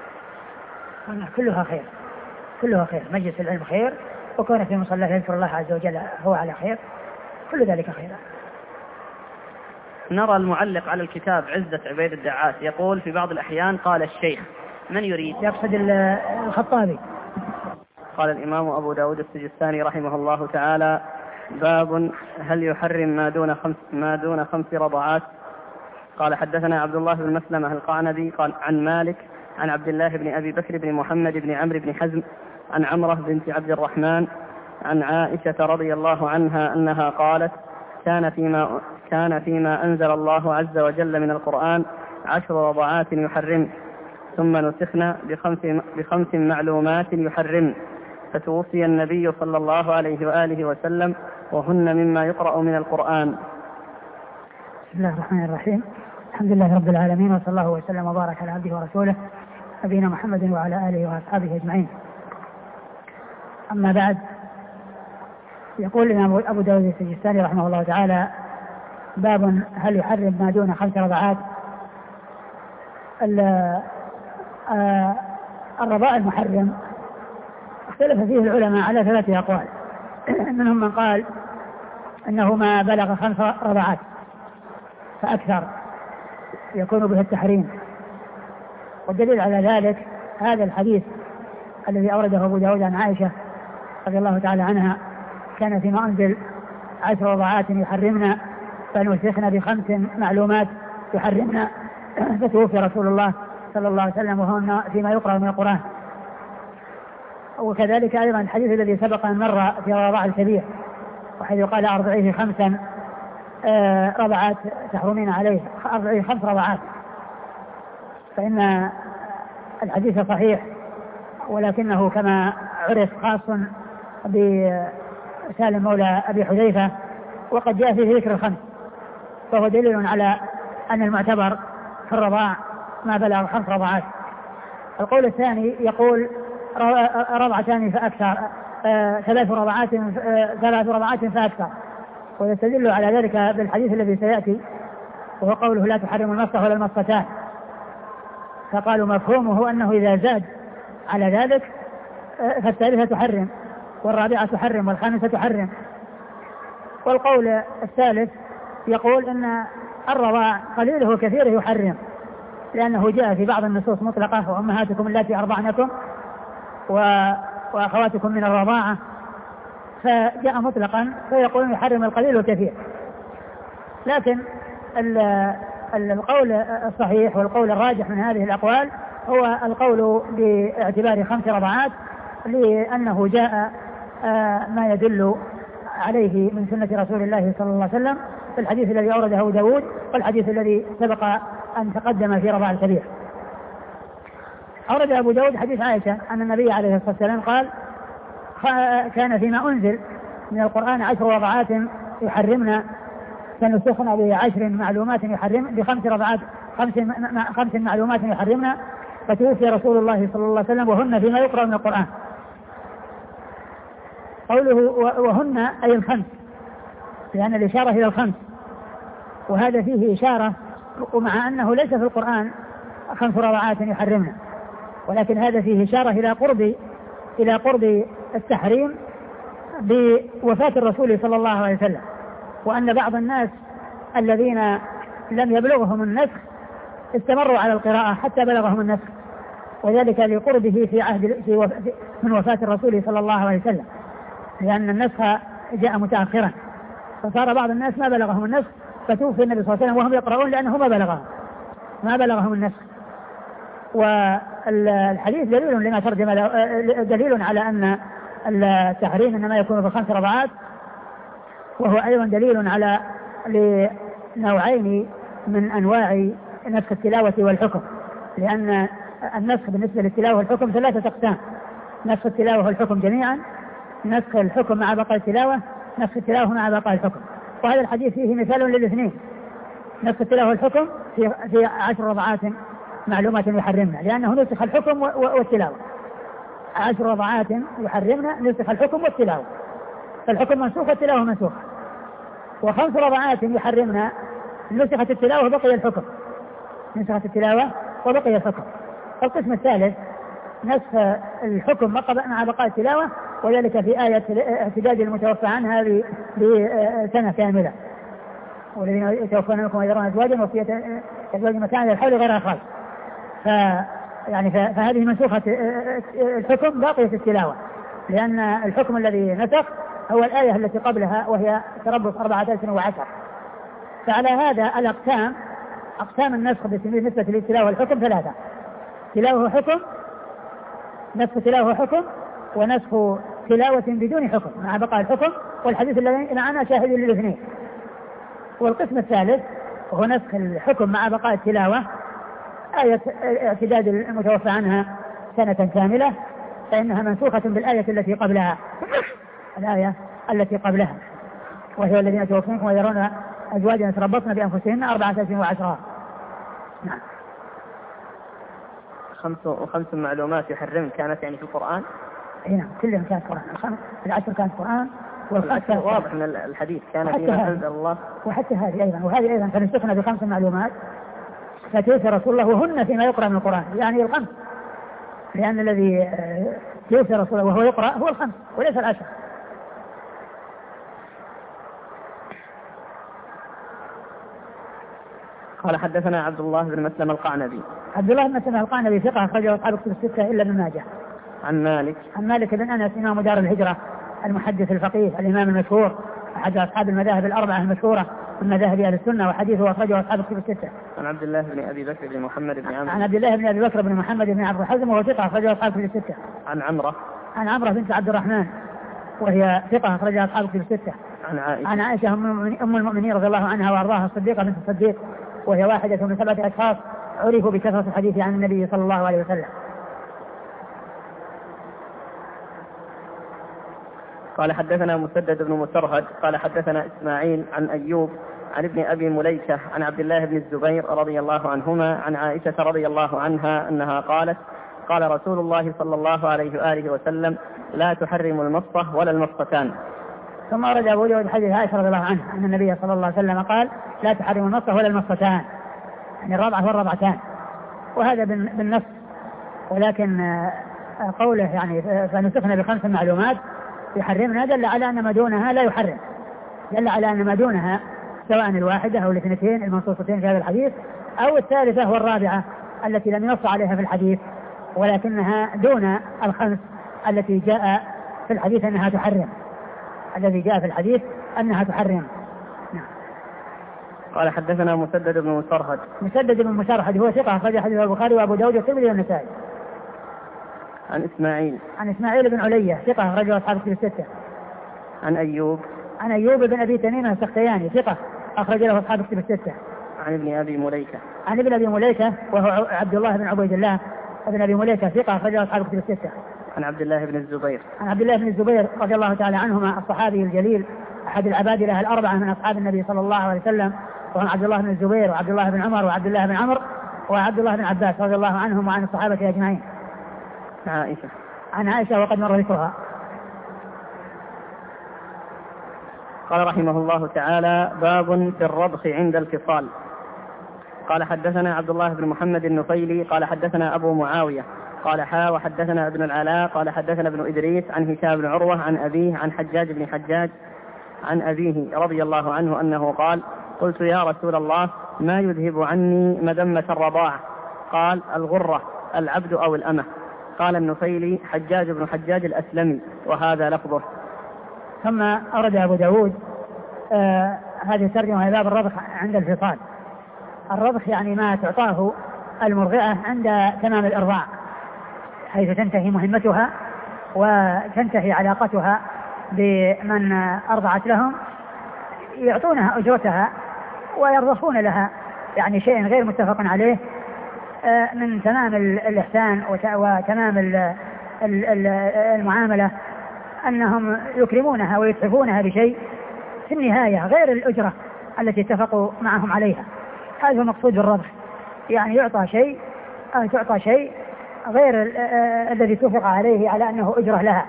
كلها خير، كلها خير، مجلس العلم خير، وكون في مصلاه يذكر الله عز وجل هو على خير، كل ذلك خير. نرى المعلق على الكتاب عزة عبيد الدعاس يقول في بعض الأحيان قال الشيخ، من يريد؟ يقصد الخطابي. قال الإمام أبو داود السجستاني رحمه الله تعالى: باب هل يحرم ما دون خمس, ما دون خمس رضعات. قال حدثنا عبد الله بن مسلمة القعنبي قال عن مالك عن عبد الله بن أبي بكر بن محمد بن عمرو بن حزم عن عمرة بنت عبد الرحمن عن عائشة رضي الله عنها أنها قالت: كان فيما, كان فيما أنزل الله عز وجل من القرآن عشر رضعات يحرم، ثم نسخنا بخمس, بخمس معلومات يحرم، فتوفي النبي صلى الله عليه وآله وسلم وهن مما يقرأ من القرآن. بسم الله الرحمن الرحيم، الحمد لله رب العالمين، وصلى الله وسلم وبارك على عبده ورسوله نبينا محمد وعلى آله وأصحابه أجمعين. أما بعد، يقول الإمام أبو داود السجستاني رحمه الله تعالى: باب هل يحرم ما دون خمس رضعات. الرضاع المحرم اختلف فيه العلماء على ثلاثة أقوال. منهم من قال أنه ما بلغ خمس رضعات فأكثر يكون به التحريم، والدليل على ذلك هذا الحديث الذي أورده أبو داود عن عائشة رضي الله تعالى عنها: كان فيما أنزل عشر رضعات يحرمنا فنوسخنا بخمس معلومات يحرمنا، فتوفي رسول الله صلى الله عليه وسلم وهن فيما يقرأ من القرآن. وكذلك أيضا الحديث الذي سبق أن مر في رضاع الكبير، وحيث قال أرضعيه خمسا رضعات تحرمين عليه، أرضعيه خمس رضعات، فإن الحديث صحيح، ولكنه كما عرف خاص بسالم مولى أبي حذيفة، وقد جاء فيه ذكر الخمس، فهو دليل على أن المعتبر في الرضاع ما بلغ خمس رضعات. القول الثاني يقول رضعتان فأكثر، ثلاث رضعات ثلاث رضعات فأكثر، ويستدل على ذلك بالحديث الذي سيأتي، وهو قوله: لا تحرم المصة ولا المصتان. فقالوا مفهومه أنه إذا زاد على ذلك فالثالثة تحرم، والرابعة تحرم، والخامسة تحرم. والقول الثالث يقول أن الرضاع قليله وكثيره يحرم، لأنه جاء في بعض النصوص مطلقة: وأمهاتكم اللاتي أرضعنكم وأخواتكم من الرضاعة، فجاء مطلقا فيقولون يحرم القليل والكثير. لكن القول الصحيح والقول الراجح من هذه الأقوال هو القول باعتبار خمس رضعات، لأنه جاء ما يدل عليه من سنة رسول الله صلى الله عليه وسلم في الحديث الذي أورده أبو داود، والحديث الذي سبق أن تقدم في رضاع الكبير. أورد أبو داود حديث عائشة أن النبي عليه الصلاة والسلام قال: كان فيما أنزل من القرآن عشر رضعات يحرمنا فنسخنا بعشر معلومات يحرم بخمس رضعات خمس, خمس معلومات يحرمنا، فتوفي رسول الله صلى الله عليه وسلم وهن فيما يقرأ من القرآن. قوله وهن أي الخمس، لأن الإشارة إلى الخمس، وهذا فيه إشارة، ومع أنه ليس في القرآن خمس رضعات يحرمنا، ولكن هذا فيه إشارة إلى قرب إلى قرب التحريم بوفاة الرسول صلى الله عليه وسلم، وأن بعض الناس الذين لم يبلغهم النسخ استمروا على القراءة حتى بلغهم النسخ، وذلك لقربه في عهد في وف... من وفاة الرسول صلى الله عليه وسلم، لأن النسخ جاء متأخرا، فصار بعض الناس ما بلغهم النسخ، فتوفي النبي صلى الله عليه وسلم وهم يقرؤون لأنه ما بلغهم ما بلغهم النسخ. والحديث دليل لما ترجم دليل على أن التحريم إنما يكون بخمس رضعات، وهو أيضا دليل على لنوعين من أنواع نسخ التلاوة والحكم، لأن النسخ بالنسبة للتلاوة والحكم ثلاثة أقسام: نسخ التلاوة والحكم جميعا، نسخ الحكم مع بقاء التلاوة، نسخ التلاوة مع بقاء الحكم. وهذا الحديث فيه مثال للاثنين: نسخ التلاوة والحكم في في عشر رضعات معلومات يحرمنا، لأنه نسخ الحكم والتلاوة. عشر رضعات يحرمنا نسخ الحكم والتلاوة، فالحكم منسوخ والتلاوة منسوخة. وخمس رضعات يحرمنا نسخت التلاوة وبقي الحكم، نسخت التلاوة وبقي الحكم. القسم الثالث نسخ الحكم مع بقاء التلاوة، وذلك في آية اعتداد المتوفى عنها بسنة كاملة: والذين يتوفون منكم ويذرون أزواجا وصية أزواج متاعا إلى الحول غير إخراج. ف يعني فهذه منسوخة الحكم باقية التلاوة، لأن الحكم الذي نسخ هو الآية التي قبلها وهي تربص أربعة أشهر وعشر. فعلى هذا الأقسام أقسام النسخ بالنسبة للتلاوة والحكم ثلاثة: تلاوة حكم، نسخ تلاوة حكم، ونسخ تلاوة بدون حكم مع بقاء الحكم، والحديث الذي معنا شاهد للاثنين. والقسم الثالث هو نسخ الحكم مع بقاء التلاوة، آية اعتداد المتوفى عنها سنة كاملة، فإنها منسوخة بالآية التي قبلها، الآية التي قبلها، وهي الذين يتوفونكم ويذرون أزواجا يتربصن بأنفسهن أربعة أشهر وعشرة. نعم. خمس وخمس معلومات يحرم كانت يعني في القرآن؟ اي نعم، كلهم كانت قرآن. الخمس العشر كانت قرآن، والعشر واضح من الحديث كان فيما أنزل الله. وحتى هذه أيضا، وهذه أيضا فنسخنا بخمس معلومات فتوفي رسول الله وهن فيما يقرأ من القرآن، يعني الخمس، لأن الذي توفي رسول الله وهو يقرأ هو الخمس وليس العشر. قال حدثنا عبد الله بن مسلم القعنبي. عبد الله بن مسلم القعنبي ثقة أخرجه أصحاب الكتب الستة إلا ابن ماجه. عن مالك. عن مالك بن أنس إمام دار الهجرة المحدث الفقيه الإمام المشهور أحد أصحاب المذاهب الأربعة المشهورة من مذاهب أهل السنة وحديثه أخرجه أصحاب الكتب الستة. عن عبد الله بن أبي بكر بن محمد بن عمرو. عن عبد الله بن أبي بكر بن محمد بن عبد الحزم وهو ثقة أخرجه أصحاب الكتب الستة. عن عمرة. عن عمرة بنت عبد الرحمن وهي ثقة أخرجها أصحاب الكتب الستة. عن عائشة. عن عائشة أم المؤمنين رضي الله عنها وأرضاها الصديقة بنت الصديق وهي واحدة من سبعة أشخاص عرفوا بكثرة الحديث عن النبي صلى الله عليه وسلم. قال حدثنا مسدد بن مسرهد قال حدثنا إسماعيل عن أيوب عن ابن أبي مليكة عن عبد الله بن الزبير رضي الله عنهما عن عائشة رضي الله عنها أنها قالت قال رسول الله صلى الله عليه وآله وسلم لا تحرم المصة ولا المصتان. ثم أورد أبو داود حديث عائشة رضي الله عنها أن النبي صلى الله عليه وسلم قال لا تحرم المصة ولا المصتان، يعني الرابعة والرابعتان، وهذا بالنص، ولكن قوله يعني فنسخنا بخمس معلومات يحرمنا دل على أن ما دونها لا يحرم، دل على أن ما دونها سواء الواحدة أو الاثنتين المنصوصتين في هذا الحديث أو الثالثة والرابعة التي لم ينص عليها في الحديث ولكنها دون الخمس التي جاء في الحديث أنها تحرم، الذي جاء في الحديث أنها تحرم. نعم. قال حدثنا مسدد بن مسرهد. مسدد بن مسرهد هو ثقة أخرج حديث البخاري وأبو داود والترمذي والنسائي. عن إسماعيل. عن إسماعيل بن علية ثقة أخرجه أصحاب الكتب الستة. عن أيوب. عن أيوب بن أبي تميم السختياني ثقة أخرج له أصحاب الكتب الستة. عن ابن أبي مليكة. عن ابن أبي مليكة وهو عبد الله بن عبيد الله ابن أبي مليكة ثقة أخرج له أصحاب الكتب الستة. عن عبد الله بن الزبير. عن عبد الله بن الزبير رضي الله تعالى عنهما الصحابي الجليل أحد العبادلة الأربعة من أصحاب النبي صلى الله عليه وسلم، وهم عبد الله بن الزبير وعبد الله بن عمر وعبد الله بن عمرو وعبد الله بن عباس رضي الله عنهم وعن الصحابة أجمعين. عائشة. عن عائشة وقد مر ذكرها. قال رحمه الله تعالى باب في الرضخ عند الفصال. قال حدثنا عبد الله بن محمد النفيلي قال حدثنا أبو معاوية قال حا وحدثنا ابن العلاء قال حدثنا ابن إدريس عن هشام بن عروة عن أبيه عن حجاج بن حجاج عن أبيه رضي الله عنه أنه قال قلت يا رسول الله ما يذهب عني مذمة الرضاعة؟ قال الغرة العبد أو الأمة. قال النفيلي حجاج بن حجاج الأسلمي وهذا لفظه. ثم أرد أبو داود آه هذه الترجمة إلى باب الرضخ عند الفصال. الرضخ يعني ما تعطاه المرضعة عند تمام الإرضاع حيث تنتهي مهمتها وتنتهي علاقتها بمن أرضعت لهم، يعطونها أجرتها ويرضخون لها، يعني شيء غير متفق عليه من تمام الإحسان وتمام المعاملة أنهم يكرمونها ويتحفونها بشيء في النهاية غير الأجرة التي اتفقوا معهم عليها. هذا هو المقصود بالرضخ، يعني يعطى شيء أو تعطى شيء غير الذي اتفق عليه على أنه أجرة لها.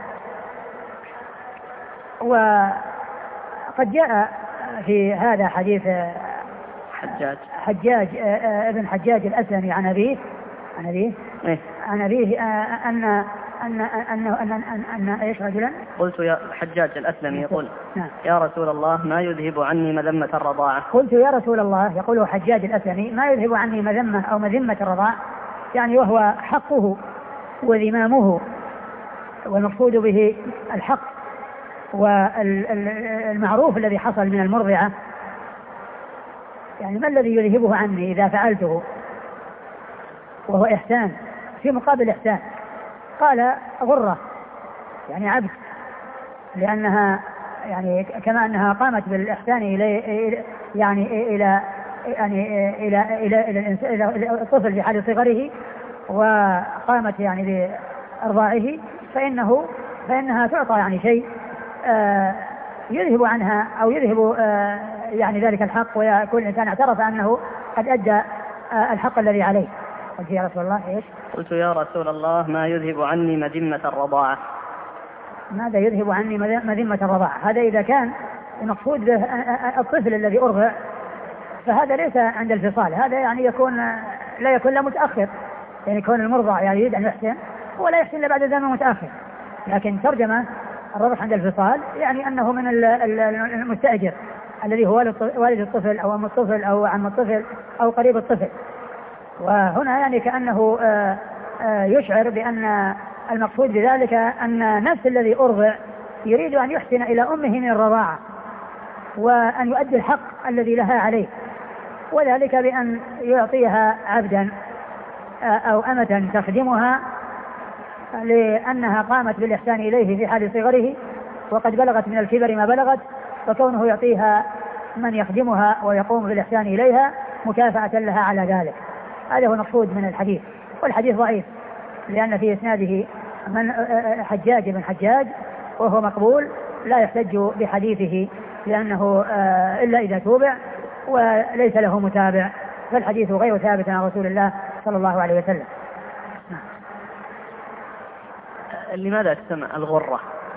وقد جاء في هذا حديث حجاج حجاج ابن حجاج الأسلمي عن أبيه عن أبيه إيه؟ عن أبيه أن أن أن أن أن أن إيش رجلا؟ قلت يا حجاج الأسلمي يقول نعم. يا رسول الله ما يذهب عني مذمة الرضاعة؟ قلت يا رسول الله، يقول حجاج الأسلمي ما يذهب عني مذمة أو مذمة الرضاعة، يعني وهو حقه وذمامه والمقصود به الحق والمعروف الذي حصل من المرضعة، يعني ما الذي يذهبه عني إذا فعلته وهو إحسان في مقابل إحسان؟ قال غرة يعني عبد، لأنها يعني كما أنها قامت بالإحسان إلى يعني إلى يعني إلى إلى إلى, إلى الطفل في حال صغره وقامت يعني بإرضاعه، فإنه فإنها تعطى يعني شيء آه يذهب عنها أو يذهب آه يعني ذلك الحق، ويكون الإنسان اعترف أنه قد أدى آه الحق الذي عليه. قلت يا رسول الله إيش؟ قلت يا رسول الله ما يذهب عني مذمة الرضاعة؟ ماذا يذهب عني مذمة الرضاعة؟ هذا إذا كان المقصود به الطفل الذي أرضع فهذا ليس عند الفصال، هذا يعني يكون لا يكون لا متأخر، يعني يكون المرضع يعني يريد أن يحسن ولا يحسن إلا بعد زمن متأخر، لكن ترجمة الرضع عند الفصال يعني أنه من المستأجر الذي هو والد الطفل أو أم الطفل أو عم الطفل أو قريب الطفل. وهنا يعني كأنه يشعر بأن المقصود بذلك أن نفس الذي أرضع يريد أن يحسن إلى أمه من الرضاعة وأن يؤدي الحق الذي لها عليه، وذلك بأن يعطيها عبدا أو أمة تخدمها لأنها قامت بالإحسان إليه في حال صغره وقد بلغت من الكبر ما بلغت، فكونه يعطيها من يخدمها ويقوم بالإحسان إليها مكافأة لها على ذلك. هذا هو المقصود من الحديث. والحديث ضعيف لأن في إسناده من حجاج بن حجاج وهو مقبول لا يحتج بحديثه لأنه إلا إذا توبع وليس له متابع، فالحديث غير ثابت عن رسول الله صلى الله عليه وسلم. لماذا تسمى الغرة؟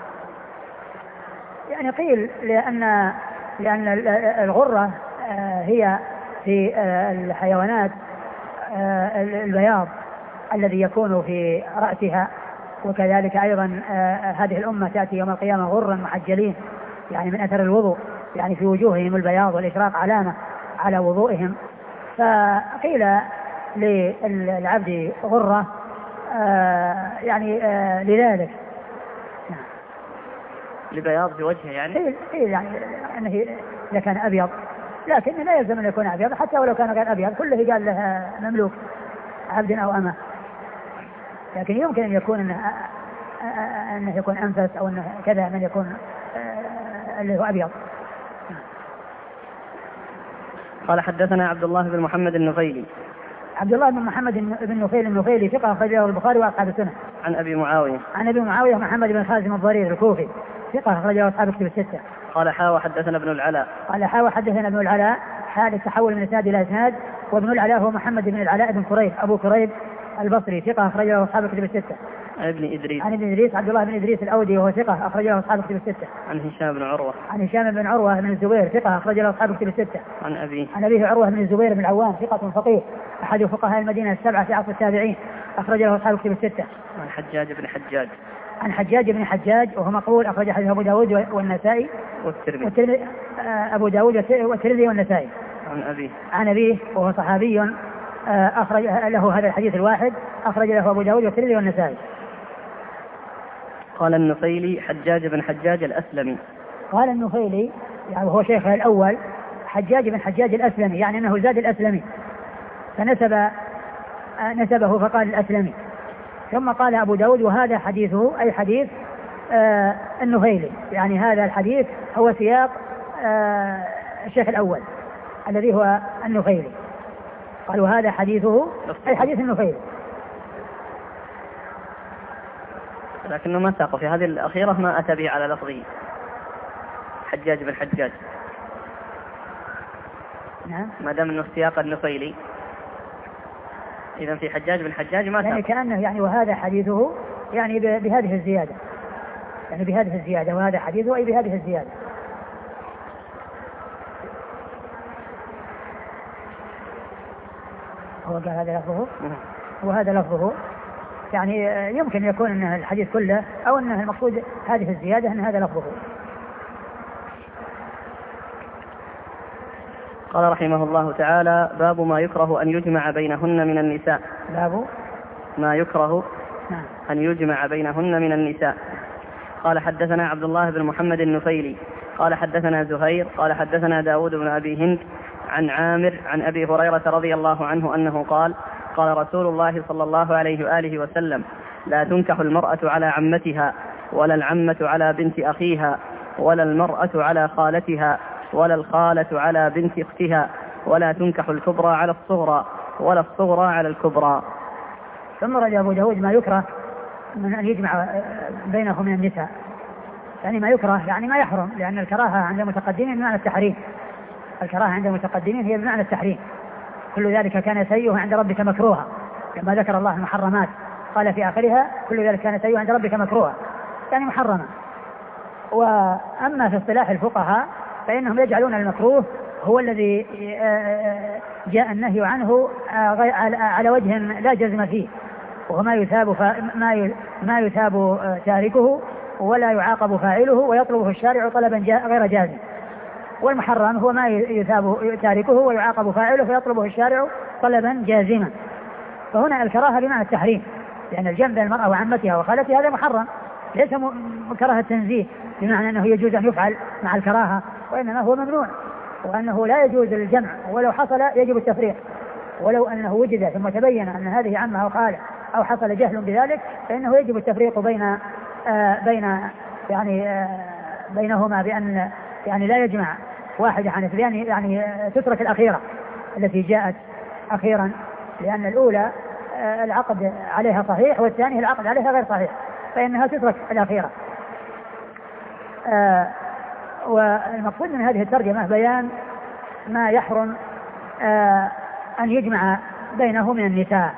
يعني قيل لأن لأن الغرة هي في الحيوانات البياض الذي يكون في رأسها، وكذلك أيضا هذه الأمة تأتي يوم القيامة غرا محجلين يعني من أثر الوضوء، يعني في وجوههم البياض والإشراق علامة على وضوئهم. فقيل للعبد غرة يعني لذلك لبياض في وجهه يعني إيه يعني أنه إذا كان أبيض، لكن لا يلزم أن يكون أبيض، حتى ولو كان غير أبيض كله قال له مملوك عبد أو أمة، لكن يمكن أن يكون أنه, أنه يكون أنفس أو أنه كذا من يكون اللي هو أبيض. قال حدثنا عبد الله بن محمد النفيلي. عبد الله بن محمد بن نفيل النفيلي ثقة أخرجه البخاري وأصحاب السنة. عن أبي معاوية. عن أبي معاوية محمد بن خازم الضرير الكوفي ثقة أخرجه أصحاب الكتب الستة. قال حاوى حدثنا ابن العلاء. قال حاوى حدثنا ابن العلاء حال التحول من إسناد إلى إسناد، وابن العلاء هو محمد بن العلاء بن كريب أبو كريب البصري ثقة أخرجه أصحاب الكتب الستة. عن ابن إدريس. عن ابن إدريس عبد الله بن إدريس الأودي وهو ثقة أخرجه أصحاب الكتب الستة. عن هشام بن عروة. عن هشام بن عروة بن الزبير ثقة أخرجه أصحاب الكتب الستة. عن أبيه. عن أبيه عروة بن الزبير بن العوام ثقة فقيه أحد فقهاء المدينة السبعة في عصر التابعين أخرجه أصحاب الكتب الستة. عن حجاج بن حجاج. عن حجاج بن حجاج وهو مقبول أخرج حديث أبو داود والنسائي والترمذي. أبو داود والترمذي والنسائي. عن أبيه. عن أبيه وهو صحابي أخرج له هذا الحديث الواحد أخرج له أبو داود والترمذي والنسائي. قال النفيلي حجاج بن حجاج الأسلمي. قال النفيلي يعني وهو شيخه الأول حجاج بن حجاج الأسلمي، يعني أنه زاد الأسلمي فنسب نسبه فقال الأسلمي. ثم قال أبو داود وهذا حديثه أي حديث آه النفيلي، يعني هذا الحديث هو سياق آه الشيخ الأول الذي هو النفيلي، قالوا هذا حديثه أي حديث النفيلي، لكنه ما ساق في هذه الأخيرة ما أتى به على لفظه حجاج بن حجاج. نعم. ما دام أنه سياق النفيلي إذا في حجاج بن حجاج ما ساق. يعني كأنه يعني وهذا حديثه يعني بهذه الزيادة، يعني بهذه الزيادة وهذا حديثه أي بهذه الزيادة. هو قال هذا لفظه وهذا لفظه، يعني يمكن يكون أن الحديث كله أو أنه المقصود هذه الزيادة أن هذا لفظه. قال رحمه الله تعالى باب ما يكره أن يجمع بينهن من النساء. باب ما يكره نعم. أن يجمع بينهن من النساء. قال حدثنا عبد الله بن محمد النفيلي قال حدثنا زهير قال حدثنا داود بن أبي هند عن عامر عن أبي هريرة رضي الله عنه أنه قال قال رسول الله صلى الله عليه وآله وسلم لا تنكح المرأة على عمتها ولا العمة على بنت أخيها ولا المرأة على خالتها ولا الخالة على بنت أختها ولا تنكح الكبرى على الصغرى ولا الصغرى على الكبرى. ثم رجع أبو داود ما يكره من أن يجمع بينه من النساء، يعني ما يكره يعني ما يحرم، لأن الكراهة عند المتقدمين بمعنى التحريم، الكراهة عند المتقدمين هي بمعنى التحريم. كل ذلك كان سيئه عند ربك مكروها، كما ذكر الله المحرمات قال في آخرها كل ذلك كان سيئه عند ربك مكروها، يعني محرمة. وأما في اصطلاح الفقهاء فإنهم يجعلون المكروه هو الذي جاء النهي عنه على وجه لا جزم فيه، وهو ما يثاب ما ما يثاب تاركه ولا يعاقب فاعله ويطلبه الشارع طلبا غير جازم. والمحرم هو ما يثاب تاركه ويعاقب فاعله فيطلبه الشارع طلبا جازما. فهنا الكراهة بمعنى التحريم، لأن الجمع بين المرأة وعمتها وخالتها هذا محرم، ليس كراهة تنزيه بمعنى أنه يجوز أن يفعل مع الكراهة، وإنما هو ممنوع، وأنه لا يجوز الجمع، ولو حصل يجب التفريق، ولو أنه وجد ثم تبين أن هذه عمها أو خالة أو حصل جهل بذلك فإنه يجب التفريق بين آه بين يعني آه بينهما بأن يعني لا يجمع واحدة عن اثنين، يعني تترك الأخيرة التي جاءت أخيرا، لأن الأولى آه العقد عليها صحيح والثانية العقد عليها غير صحيح، فإنها تترك الأخيرة. آه والمقصود من هذه الترجمة بيان ما يحرم آه أن يجمع بينه من النساء.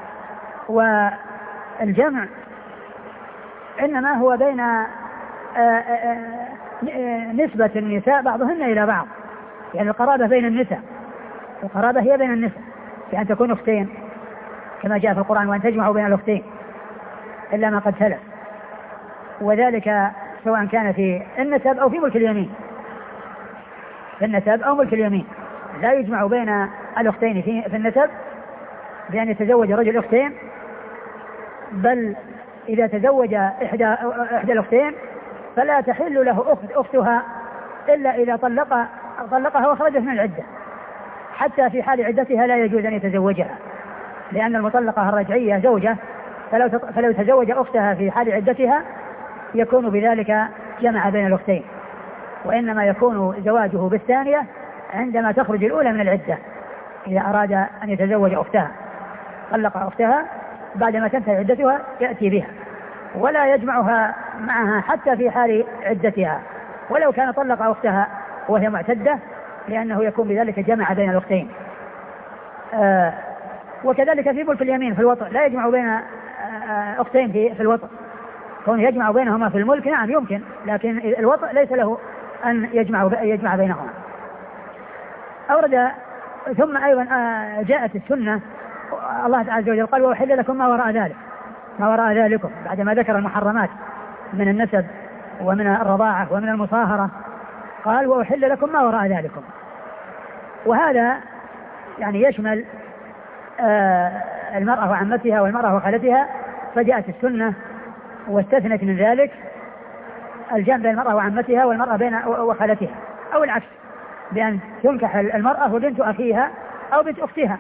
والجمع إنما هو بين آآ آآ نسبة النساء بعضهن إلى بعض، يعني القرابة بين النساء، القرابة هي بين النساء، يعني تكون أختين كما جاء في القرآن وأن تجمعوا بين الأختين إلا ما قد سلف، وذلك سواء كان في النسب أو في ملك اليمين، في النسب أو ملك اليمين لا يجمع بين الأختين في, في النسب بأن يتزوج رجل أختين، بل إذا تزوج إحدى, إحدى الأختين فلا تحل له أخت أختها إلا إذا طلق طلقها وخرجت من العدة، حتى في حال عدتها لا يجوز أن يتزوجها، لأن المطلقة الرجعية زوجة، فلو, فلو تزوج أختها في حال عدتها يكون بذلك جمع بين الأختين، وإنما يكون زواجه بالثانية عندما تخرج الأولى من العدة، إذا أراد أن يتزوج أختها طلق أختها بعدما تنتهي عدتها يأتي بها، ولا يجمعها معها حتى في حال عدتها ولو كان طلق أختها وهي معتدة، لأنه يكون بذلك جمع بين الأختين. آه وكذلك في ملك اليمين في الوطء لا يجمع بين آه أختين في, في الوطء، كون يجمع بينهما في الملك نعم يمكن، لكن الوطء ليس له أن يجمع, يجمع بينهما. أورد ثم أيضا آه جاءت السنة، الله عز وجل قال وأحل لكم ما وراء ذلك، ما وراء ذلكم، بعدما ذكر المحرمات من النسب ومن الرضاعة ومن المصاهرة قال وأحل لكم ما وراء ذلكم، وهذا يعني يشمل آه المرأة وعمتها والمرأة وخالتها، فجاءت السنة واستثنت من ذلك الجمع بين المرأة وعمتها والمرأة بين وخالتها، أو العكس بأن تنكح المرأة وبنت أخيها أو بنت أختها.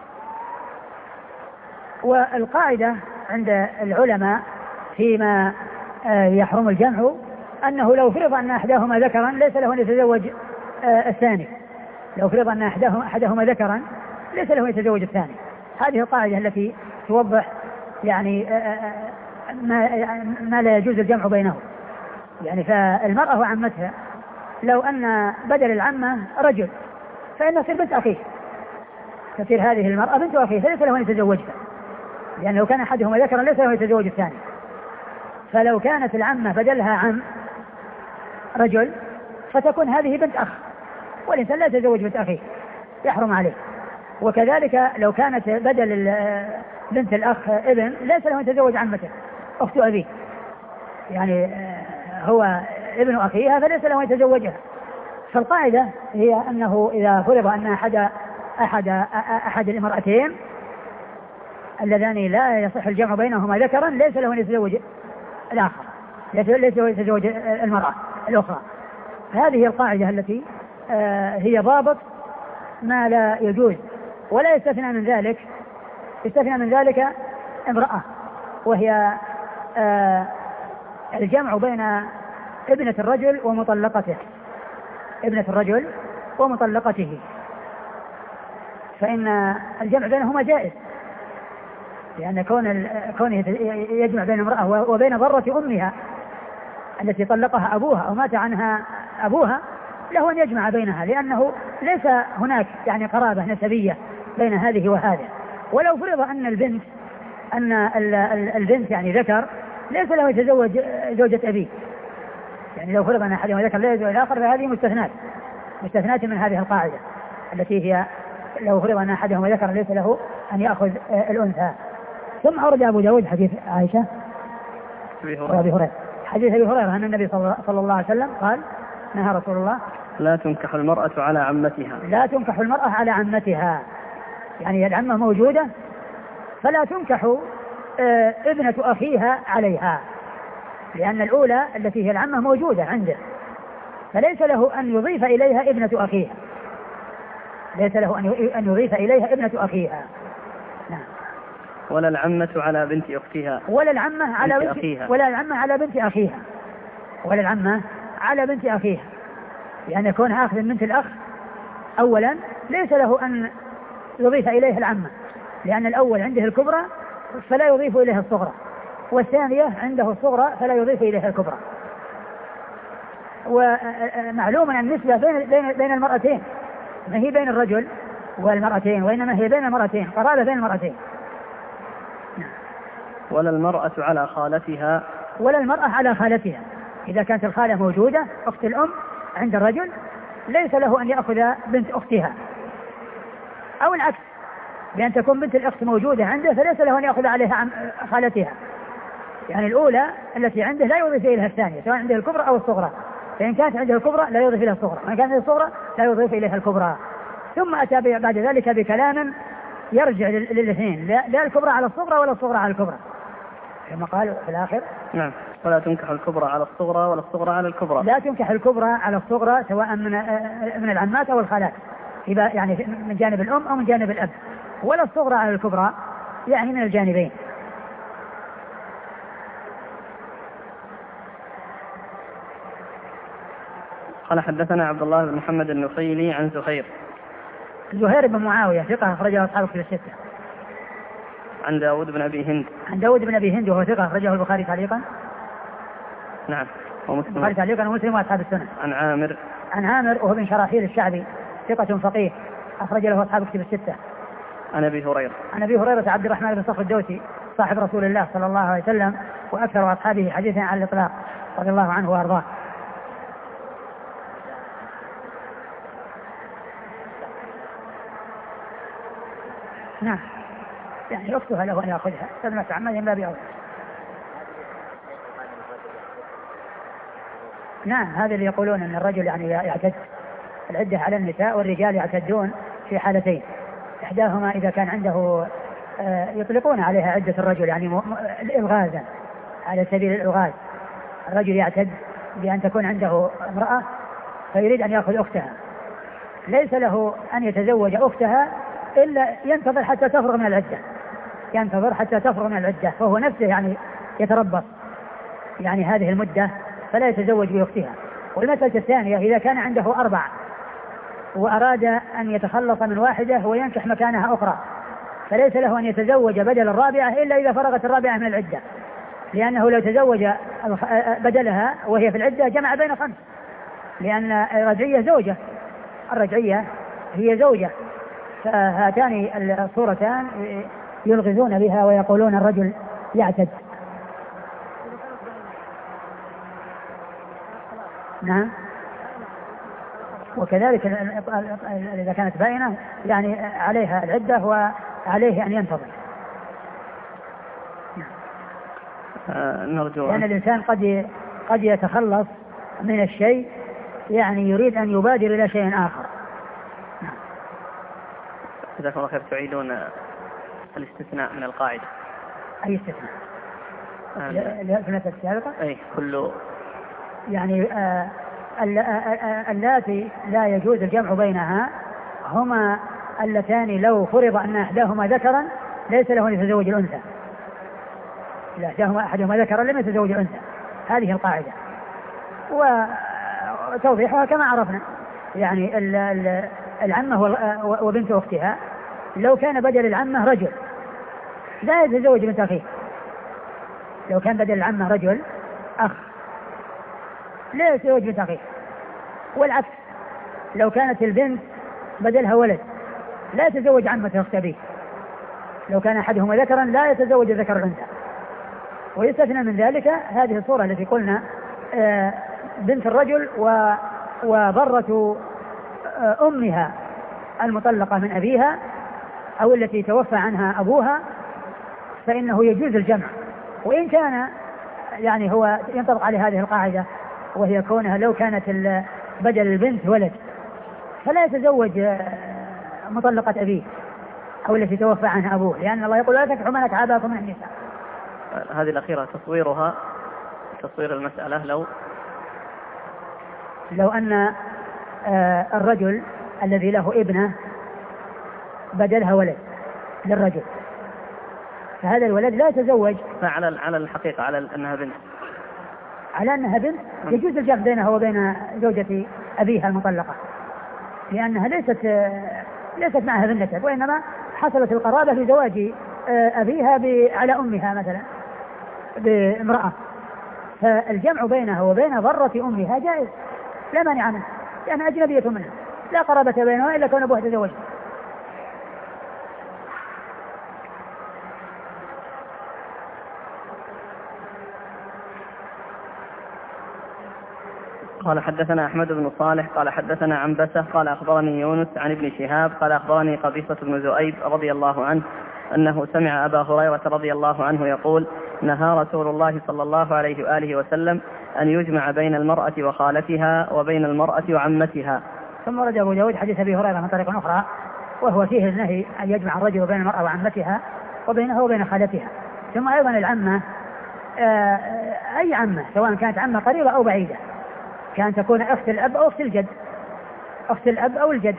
والقاعدة عند العلماء فيما يحرم الجمع أنه لو فرض أن أحدهما ذكرا ليس له أن يتزوج الثاني، لو فرض أن أحدهما ذكرا ليس له أن يتزوج الثاني. هذه القاعدة التي توضح يعني ما, ما لا يجوز الجمع بينهم. يعني فالمرأة وعمتها لو أن بدل العمة رجل فإنها تصير بنت أخيه، تصير هذه المرأة بنت أخيه فليس له أن يتزوجها، لأن لو كان أحدهما ذكرا ليس له أن يتزوج الثاني. فلو كانت العمة بدلها عم رجل فتكون هذه بنت أخ، والإنسان لا يتزوج بنت أخيه يحرم عليه. وكذلك لو كانت بدل بنت الأخ ابن ليس له أن يتزوج عمته أخت أبيه، يعني هو ابن أخيها فليس له أن يتزوجها. فالقاعدة هي أنه إذا فرض أن أحد أحد أحد الامرأتين اللذان لا يصح الجمع بينهما ذكرا ليس له أن يتزوج الآخر، ليس له أن يتزوج المرأة الأخرى. هذه القاعدة التي هي ضابط ما لا يجوز، ولا يستثنى من ذلك يستثنى من ذلك امرأة، وهي الجمع بين ابنة الرجل ومطلقته، ابنة الرجل ومطلقته، فإن الجمع بينهما جائز، لأن كون كونه يجمع بين امرأة وبين ضرة أمها التي طلقها أبوها أو مات عنها أبوها له أن يجمع بينها، لأنه ليس هناك يعني قرابة نسبية بين هذه وهذا. ولو فرض أن البنت أن البنت يعني ذكر ليس له يتزوج زوجة أبيه، يعني لو فرض أن أحدهما ذكر لا يتزوج الآخر فهذه مستثنات مستثنات من هذه القاعدة التي هي لو فرض أن أحدهما ذكر ليس له أن يأخذ الأنثى. ثم أورد أبو داود حديث عائشة وأبي هريرة، حديث أبي هريرة أن النبي صلى الله عليه وسلم قال نهى رسول الله لا تنكح المرأة على عمتها، لا تنكح المرأة على عمتها، يعني العمة موجودة فلا تنكح اه ابنة أخيها عليها، لأن الأولى التي هي العمة موجودة عنده، فليس له أن يضيف إليها ابنة أخيها، ليس له أن يضيف إليها ابنة أخيها. نعم. ولا العمة على بنت أختها، ولا العمة على بنت أخيها، ولا العمة على بنت أخيها، ولا العمة على بنت أخيها، يعني يكون أخذ من بنت الأخ أولا ليس له أن يضيف إليها العمة، لأن الأول عنده الكبرى فلا يضيف إليها الصغرى، والثانية عنده الصغرى فلا يضيف إليها الكبرى. ومعلوم أن النسبة بين بين بين المرأتين ما هي بين الرجل والمرأتين، وإنما هي بين المرأتين، قرابة بين المرأتين. ولا المرأة على خالتها، ولا المرأة على خالتها، إذا كانت الخالة موجودة أخت الأم عند الرجل ليس له أن يأخذ بنت أختها، أو العكس، بأن تكون بنت الأخت موجودة عنده فليس له أن يأخذ عليها عن خالتها، يعني الأولى التي عنده لا يضيف إليها الثانية، سواء عنده الكبرى أو الصغرى، فإن كانت عنده الكبرى لا يضيف إليها الصغرى، وإن كانت عنده الصغرى لا يضيف إليها الكبرى. ثم أتى بعد ذلك بكلام يرجع للاثنين، لا الكبرى على الصغرى ولا الصغرى على الكبرى، كما قال في الآخر. نعم. ولا تنكح الكبرى على الصغرى ولا الصغرى على الكبرى، لا تنكح الكبرى على الصغرى سواء من من العمات أو الخالات، يعني من جانب الأم أو من جانب الأب، ولا الصغرى على الكبرى يعني من الجانبين. قال حدثنا عبد الله بن محمد النفيلي عن زهير زهير بن معاوية ثقة أخرجه أصحاب كتب الستة. عن داود بن أبي هند عن داود بن أبي هند وهو ثقة أخرجه البخاري تعليقا. نعم. البخاري تعليقا ومسلم وأصحاب السنة. عن عامر عن عامر وهو بن شراحيل الشعبي ثقة فقيه أخرج له أصحاب كتب الستة. عن أبي هريرة عن أبي هريرة عبد الرحمن بن صخر الدوسي صاحب رسول الله صلى الله عليه وسلم وأكثر أصحابه حديثا على الإطلاق رضي الله عنه وأرضاه. نعم، يعني أختها له أن يأخذها سلمة عمّا لا بأولى. نعم، هذا اللي يقولون أن الرجل يعني يعتد العدة على النساء، والرجال يعتدون في حالتين، إحداهما إذا كان عنده يطلقون عليها عدة الرجل يعني إلغازا على سبيل الإلغاز، الرجل يعتد بأن تكون عنده امرأة فيريد أن يأخذ أختها، ليس له أن يتزوج أختها إلا ينتظر حتى تفرغ من العدة، ينتظر حتى تفرغ من العدة، فهو نفسه يعني يتربص يعني هذه المدة فلا يتزوج بأختها. والمسألة الثانية إذا كان عنده أربع وأراد أن يتخلص من واحدة وينكح مكانها أخرى فليس له أن يتزوج بدل الرابعة إلا إذا فرغت الرابعة من العدة، لأنه لو تزوج بدلها وهي في العدة جمع بين خمس، لأن الرجعية زوجة، الرجعية هي زوجة، فهاتان الصورتان يلغزون بها ويقولون الرجل يعتد. نعم، وكذلك إذا كانت باينة يعني عليها العدة وعليه أن ينتظر. نرجو لأن الإنسان قد قد يتخلص من الشيء يعني يريد أن يبادر إلى شيء آخر. جزاكم الله خير. تعيدون الاستثناء من القاعدة. أي استثناء؟ في المسألة السابقة؟ أي كل يعني آه اللاتي لا يجوز الجمع بينها هما اللتان لو فرض أن أحداهما ذكرا ليس له أن يتزوج الأنثى، لا أحداهما أحدهما ذكرا لم يتزوج الأنثى، هذه القاعدة. وتوضيحها كما عرفنا يعني العمة وبنت أختها لو كان بدل العمة رجل لا يتزوج بنت أخيه، لو كان بدل العمة رجل أخ لا يتزوج بنت أخيه، والعكس لو كانت البنت بدلها ولد لا يتزوج عمة أخت أبيه، لو كان أحدهما ذكرا لا يتزوج ذكر الأنثى. ويستثنى من ذلك هذه الصورة التي قلنا بنت الرجل وضرة أمها المطلقة من أبيها أو التي توفى عنها أبوها، فإنه يجوز الجمع. وإن كان يعني هو ينطبق عليه هذه القاعدة، وهي كونها لو كانت بدل البنت ولد فلا يتزوج مطلقة أبيه أو التي توفى عنها أبوه، لأن الله يقول لا تنكحوا ما نكح آباؤكم من النساء. هذه الأخيرة تصويرها تصوير المسألة لو لو أن الرجل الذي له ابنة بدلها ولد للرجل، فهذا الولد لا يتزوج. فعلى على الحقيقة على أنها بنت، على أنها بنت يجوز الجمع بينها وبين زوجة أبيها المطلقة، لأنها ليست ليست معها بنت، وإنما حصلت القرابة لزواج أبيها على أمها مثلا بامرأة، فالجمع بينها وبين ضرة أمها جائز لا مانع منه، لأنها أجنبية منها لا قرابة بينها إلا كون أبوها تزوج. قال حدثنا أحمد بن صالح قال حدثنا عنبسة قال أخبرني يونس عن ابن شهاب قال أخبرني قبيصة بن ذؤيب رضي الله عنه أنه سمع أبا هريرة رضي الله عنه يقول نهى رسول الله صلى الله عليه وآله وسلم أن يجمع بين المرأة وخالتها وبين المرأة وعمتها. ثم ورد أبو داود حديث أبي هريرة من طريق أخرى وهو فيه النهي أن يجمع الرجل بين المرأة وعمتها وبينها وبين خالتها. ثم أيضا العمة أي عمة سواء كانت عمة قريبة أو بعيدة، كان تكون أخت الأب أو أخت الجد، أخت الأب أو الجد،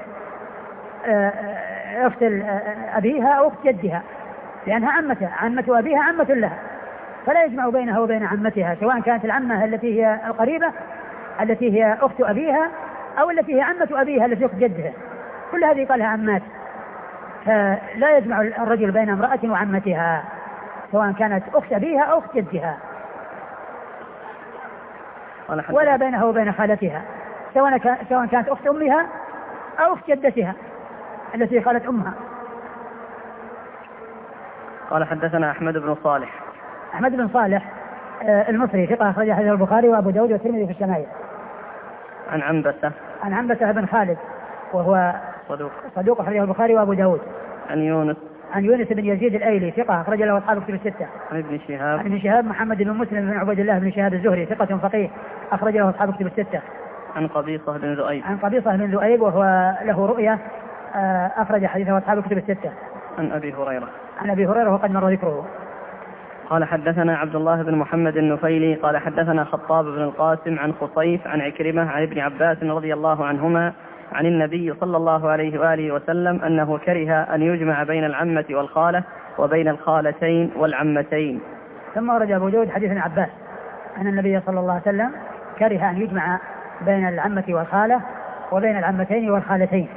أخت أبيها أو أخت جدها، لأنها عمتها، عمة أبيها عمة لها، فلا يجمع بينها وبين عمتها سواء كانت العمة التي هي القريبة التي هي أخت أبيها أو التي هي عمة أبيها التي أخت جدها، كل هذه قالها عمات. فلا يجمع الرجل بين امرأة وعمتها سواء كانت أخت أبيها أو أخت جدها، ولا بينها وبين خالتها سواء كانت أخت أمها أو أخت جدتها التي خالت أمها. قال حدثنا أحمد بن صالح أحمد بن صالح المصري ثقة أخرج حديث البخاري وأبو داود والترمذي في الشمائل. عن عنبسة عن عنبسة بن خالد وهو صدوق صدوق أخرجه البخاري وأبو داود. عن يونس عن يونس بن يزيد الأيلي ثقة أخرج له أصحاب كتب الستة. عن ابن شهاب عن ابن شهاب محمد بن مسلم بن عبيد الله بن شهاب الزهري ثقة فقيه أخرج له أصحاب كتب الستة. عن قبيصة بن ذؤيب عن قبيصة بن ذؤيب وهو له رؤية أخرج حديثه أصحاب كتب الستة. عن أبي هريرة عن أبي هريرة وقد مر ذكره. قال حدثنا عبد الله بن محمد النفيلي قال حدثنا خطاب بن القاسم عن خصيف عن عكرمة عن ابن عباس رضي الله عنهما عن النبي صلى الله عليه وآله وسلم أنه كره أن يجمع بين العمة والخالة وبين الخالتين والعمتين. ثم ورد أبو داود حديث ابن عباس أن النبي صلى الله عليه وسلم كره أن يجمع بين العمة والخالة وبين العمتين والخالتين.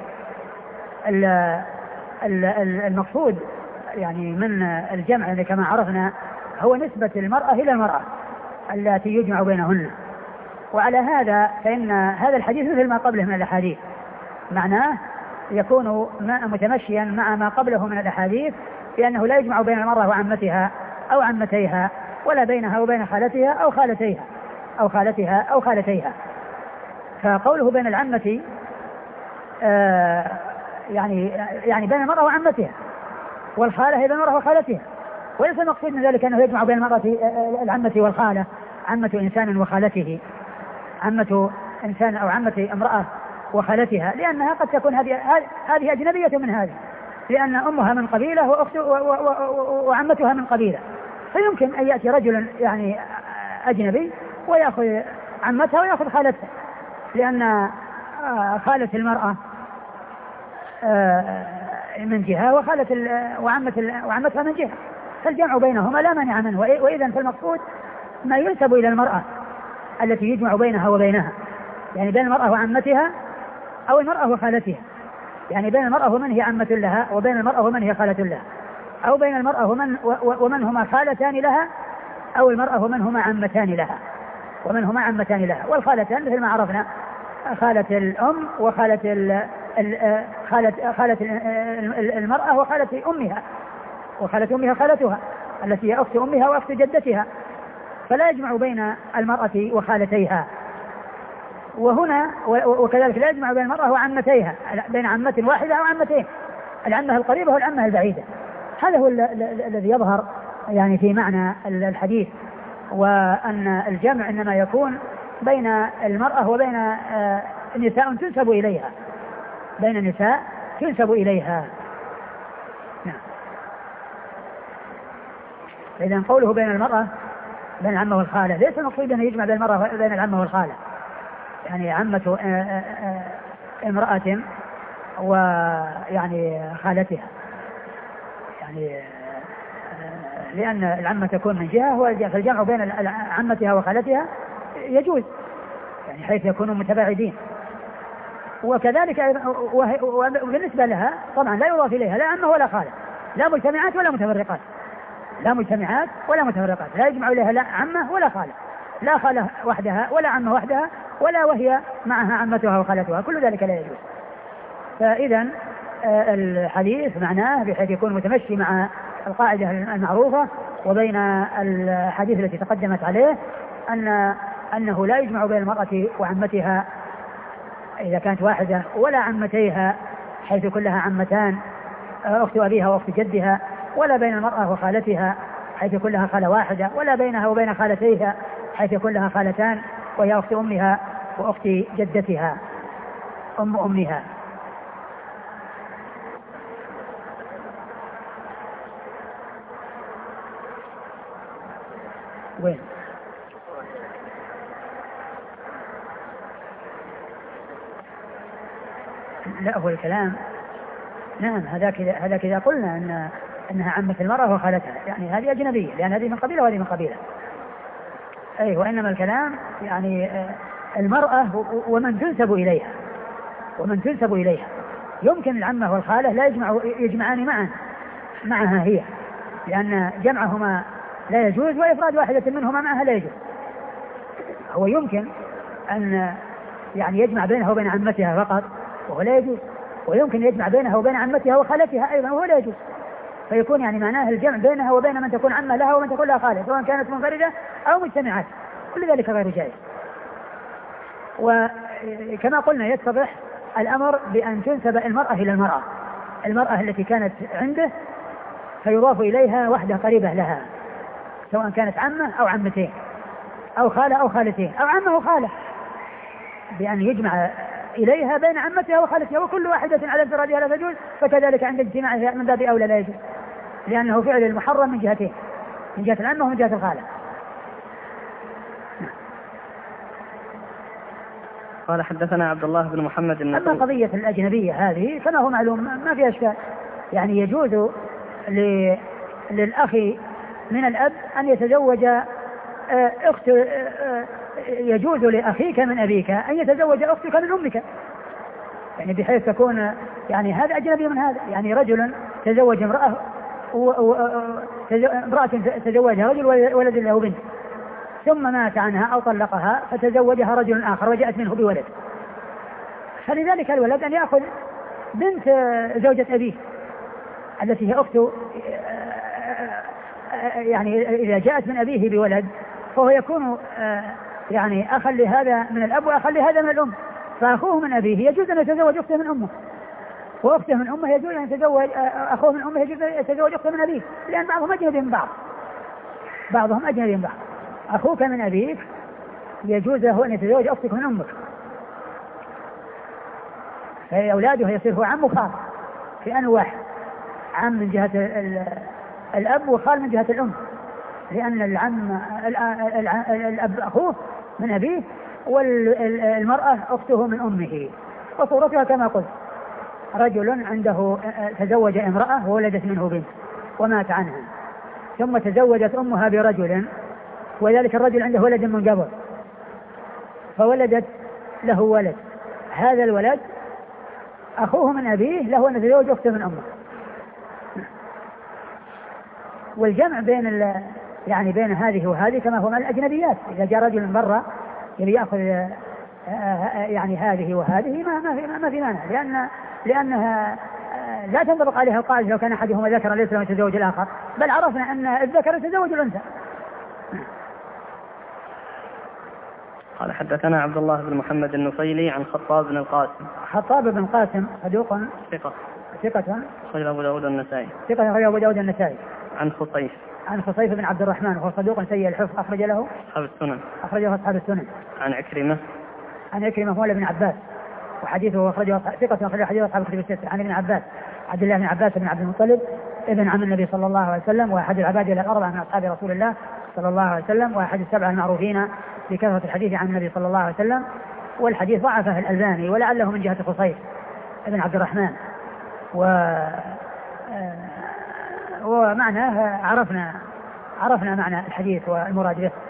المقصود يعني من الجمع يعني كما عرفنا هو نسبة المرأة إلى المرأة التي يجمع بينهن، وعلى هذا فإن هذا الحديث مثل ما قبله من الأحاديث، معناه يكون متمشيا مع ما قبله من الأحاديث لأنه لا يجمع بين المرأة وعمتها أو عمتيها ولا بينها وبين خالتها أو خالتيها أو خالتها أو خالتيها. فقوله بين العمة آه يعني يعني بين المرأة وعمتها، والخالة هي بين المرأة وخالتها، وليس المقصود من ذلك أنه يجمع بين المرأة العمة والخالة، عمة إنسان وخالته، عمة إنسان أو عمة امرأة وخالتها، لأنها قد تكون هذه هذه أجنبية من هذه، لأن أمها من قبيلة وأخت وعمتها من قبيلة، فيمكن أن يأتي رجل يعني أجنبي ويأخذ عمتها ويأخذ خالتها، لأن خالة المرأة من جهة وخالة وعمة وعمتها من جهة، فالجمع بينهما لا مانع منه. وإذا فالمقصود ما ينسب إلى المرأة التي يجمع بينها وبينها، يعني بين المرأة وعمتها أو المرأة وخالتها، يعني بين المرأة ومن هي عمة لها وبين المرأة ومن هي خالة لها، أو بين المرأة ومن, ومن هما خالتان لها أو المرأة ومن هما عمتان لها ومن هما عمتان لها. والخالتان مثل ما عرفنا خالة الأم وخالة ال خالة خالة المرأة وخالة أمها، وخالة أمها خالتها التي هي أخت أمها وأخت جدتها، فلا يجمع بين المرأة وخالتيها. وهنا وكذلك لا يجمع بين المرأة وعمتيها، بين عمة واحدة أو عمتين، العمة القريبة والعمة البعيدة. هذا هو الذي يظهر يعني في معنى الحديث، وأن الجمع إنما يكون بين المرأة وبين نساء تنسب إليها، بين نساء تنسب إليها. نعم. إذن قوله بين المرأة بين العمة والخالة ليس المقصود أن يجمع بين المرأة بين العمة والخالة، يعني عمة امرأة ويعني خالتها، يعني لأن العمة تكون من جهة، فالجمع بين عمتها وخالتها يجوز، يعني حيث يكونوا متباعدين. وكذلك وبالنسبة لها طبعا لا يضاف إليها لا عمة ولا خالة، لا مجتمعات ولا متفرقات، لا مجتمعات ولا متفرقات، لا يجمع إليها لا عمة ولا خالة، لا خالة وحدها ولا عمة وحدها ولا وهي معها عمتها وخالتها، كل ذلك لا يجوز. فإذا الحديث معناه بحيث يكون متمشي مع القاعدة المعروفة وبين الحديث التي تقدمت عليه، أن أنه لا يجمع بين المرأة وعمتها إذا كانت واحدة، ولا عمتيها حيث كلها عمتان أخت أبيها وأخت جدها، ولا بين المرأة وخالتها حيث كلها خالة واحدة، ولا بينها وبين خالتيها حيث كلها خالتان وهي أخت أمها وأخت جدتها أم أمها. وين؟ لا هو الكلام نعم هذا كذا هذا كذا قلنا أن أنها عمة المرأة وخالتها، يعني هذه أجنبية لأن هذه من قبيلة وهذه من قبيلة. أي وإنما الكلام يعني المرأة ومن تنسب إليها ومن تنسب إليها يمكن العمة والخالة لا يجمع يجمعان معا معها هي، لأن جمعهما لا يجوز وإفراد واحدة منهما معها لا يجوز. هو يمكن أن يعني يجمع بينها وبين عمتها فقط وهو لا يجوز، ويمكن يجمع بينها وبين عمتها وخالتها أيضا وهو لا يجوز، فيكون يعني معناه الجمع بينها وبين من تكون عمة لها ومن تكون لها خالة سواء كانت منفردة أو مجتمعات، كل ذلك غير جائز. وكما قلنا يتضح الأمر بأن تنسب المرأة إلى المرأة المرأة التي كانت عنده فيضاف إليها وحدة قريبة لها سواء كانت عمة أو عمتين أو خالة أو خالتين أو عمة وخالة، بأن يجمع إليها بين عمتها وخالتها، وكل واحدة على انفرادها لا تجوز، فكذلك عند اجتماعها من باب أولى لا يجوز، لأنه فعل المحرم من جهتين، من جهة العمة ومن جهة الخالة. قال حدثنا عبد الله بن محمد النصري. أما قضية الأجنبية هذه كما هو معلوم ما فيها إشكال، يعني يجوز للأخ من الأب أن يتزوج أخت، يجوز لأخيك من أبيك أن يتزوج أختك من أمك، يعني بحيث تكون يعني هذا أجنبي من هذا، يعني رجل تزوج امرأة امرأة تزوجها رجل ولد له بنت ثم مات عنها أو طلقها فتزوجها رجل آخر وجاءت منه بولد، فلذلك الولد أن يأخذ بنت زوجة أبيه التي هي أخته، يعني إذا جاءت من أبيه بولد فهو يكون يعني أخا لهذا من الأب وأخا لهذا من الأم، فأخوه من أبيه يجوز أن يتزوج أخته من أمه، وأخته من أمه يجوز أن يتزوج أخوه من أمه يجوز أن يتزوج أخته من أبيه، لأن بعضهم أجنبي من بعض بعضهم أجنبي من بعض. أخوك من أبيك يجوز له أن يتزوج أختك من أمك، فأولاده يصير هو عم وخال في أن واحد، عم من جهة الأب وخال من جهة الأم، لأن العم الأب أخوه من أبيه والمرأة أخته من أمه. وصورتها كما قلت رجل عنده تزوج امرأة وولدت منه بنت ومات عنها ثم تزوجت أمها برجل وذلك الرجل عنده ولد من قبل فولدت له ولد، هذا الولد أخوه من أبيه له أن يتزوج أخته من أمه. والجمع بين يعني بين هذه وهذه كما هو من الأجنبيات، إذا جاء رجل من برا يبي يأخذ يعني هذه وهذه ما ما في ما في مانع، لأن لأنها لا تنطبق عليها القاعدة لو كان أحدهما ذكرا ليس له يتزوج الآخر، بل عرفنا أن الذكر يتزوج الأنثى. قال حدثنا عبد الله بن محمد النصيلي عن خطاب بن القاسم. خطاب بن القاسم صدوق ثقة ثقة أخرجه أبو داود النسائي. ثقة أخرجه أبو داود النسائي. عن خصيف عن خصيف بن عبد الرحمن وهو صدوق سيء الحفظ أخرج له أصحاب السنن أخرجه أصحاب السنن. عن عكرمة عن عكرمة مولى بن عباس وحديثه أخرجه ثقة أخرجه حديث أصحاب الكتب الستة. عن ابن عباس عبد الله بن عباس بن عبد المطلب ابن عم النبي صلى الله عليه وسلم وأحد العباد الأربعة من أصحاب رسول الله صلى الله عليه وسلم وأحد السبعة المعروفين بكثرة الحديث عن النبي صلى الله عليه وسلم. والحديث ضعفه الألباني ولعله من جهة خصيف ابن عبد الرحمن و ومعناه عرفنا عرفنا معنى الحديث والمراد به.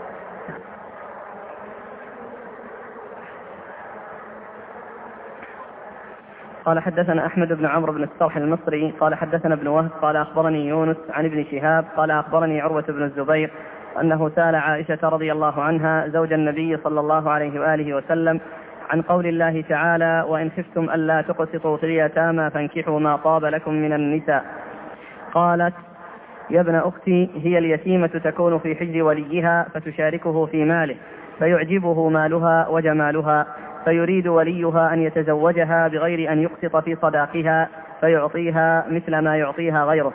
قال حدثنا أحمد بن عمرو بن الصرح المصري قال حدثنا ابن وهب قال أخبرني يونس عن ابن شهاب قال أخبرني عروة بن الزبير أنه سأل عائشة رضي الله عنها زوج النبي صلى الله عليه وآله وسلم عن قول الله تعالى وإن خفتم ألا تقسطوا في اليتامى فانكحوا ما طاب لكم من النساء. قالت يا ابن أختي هي اليتيمة تكون في حجر وليها فتشاركه في ماله فيعجبه مالها وجمالها فيريد وليها أن يتزوجها بغير أن يقسط في صداقها فيعطيها مثل ما يعطيها غيره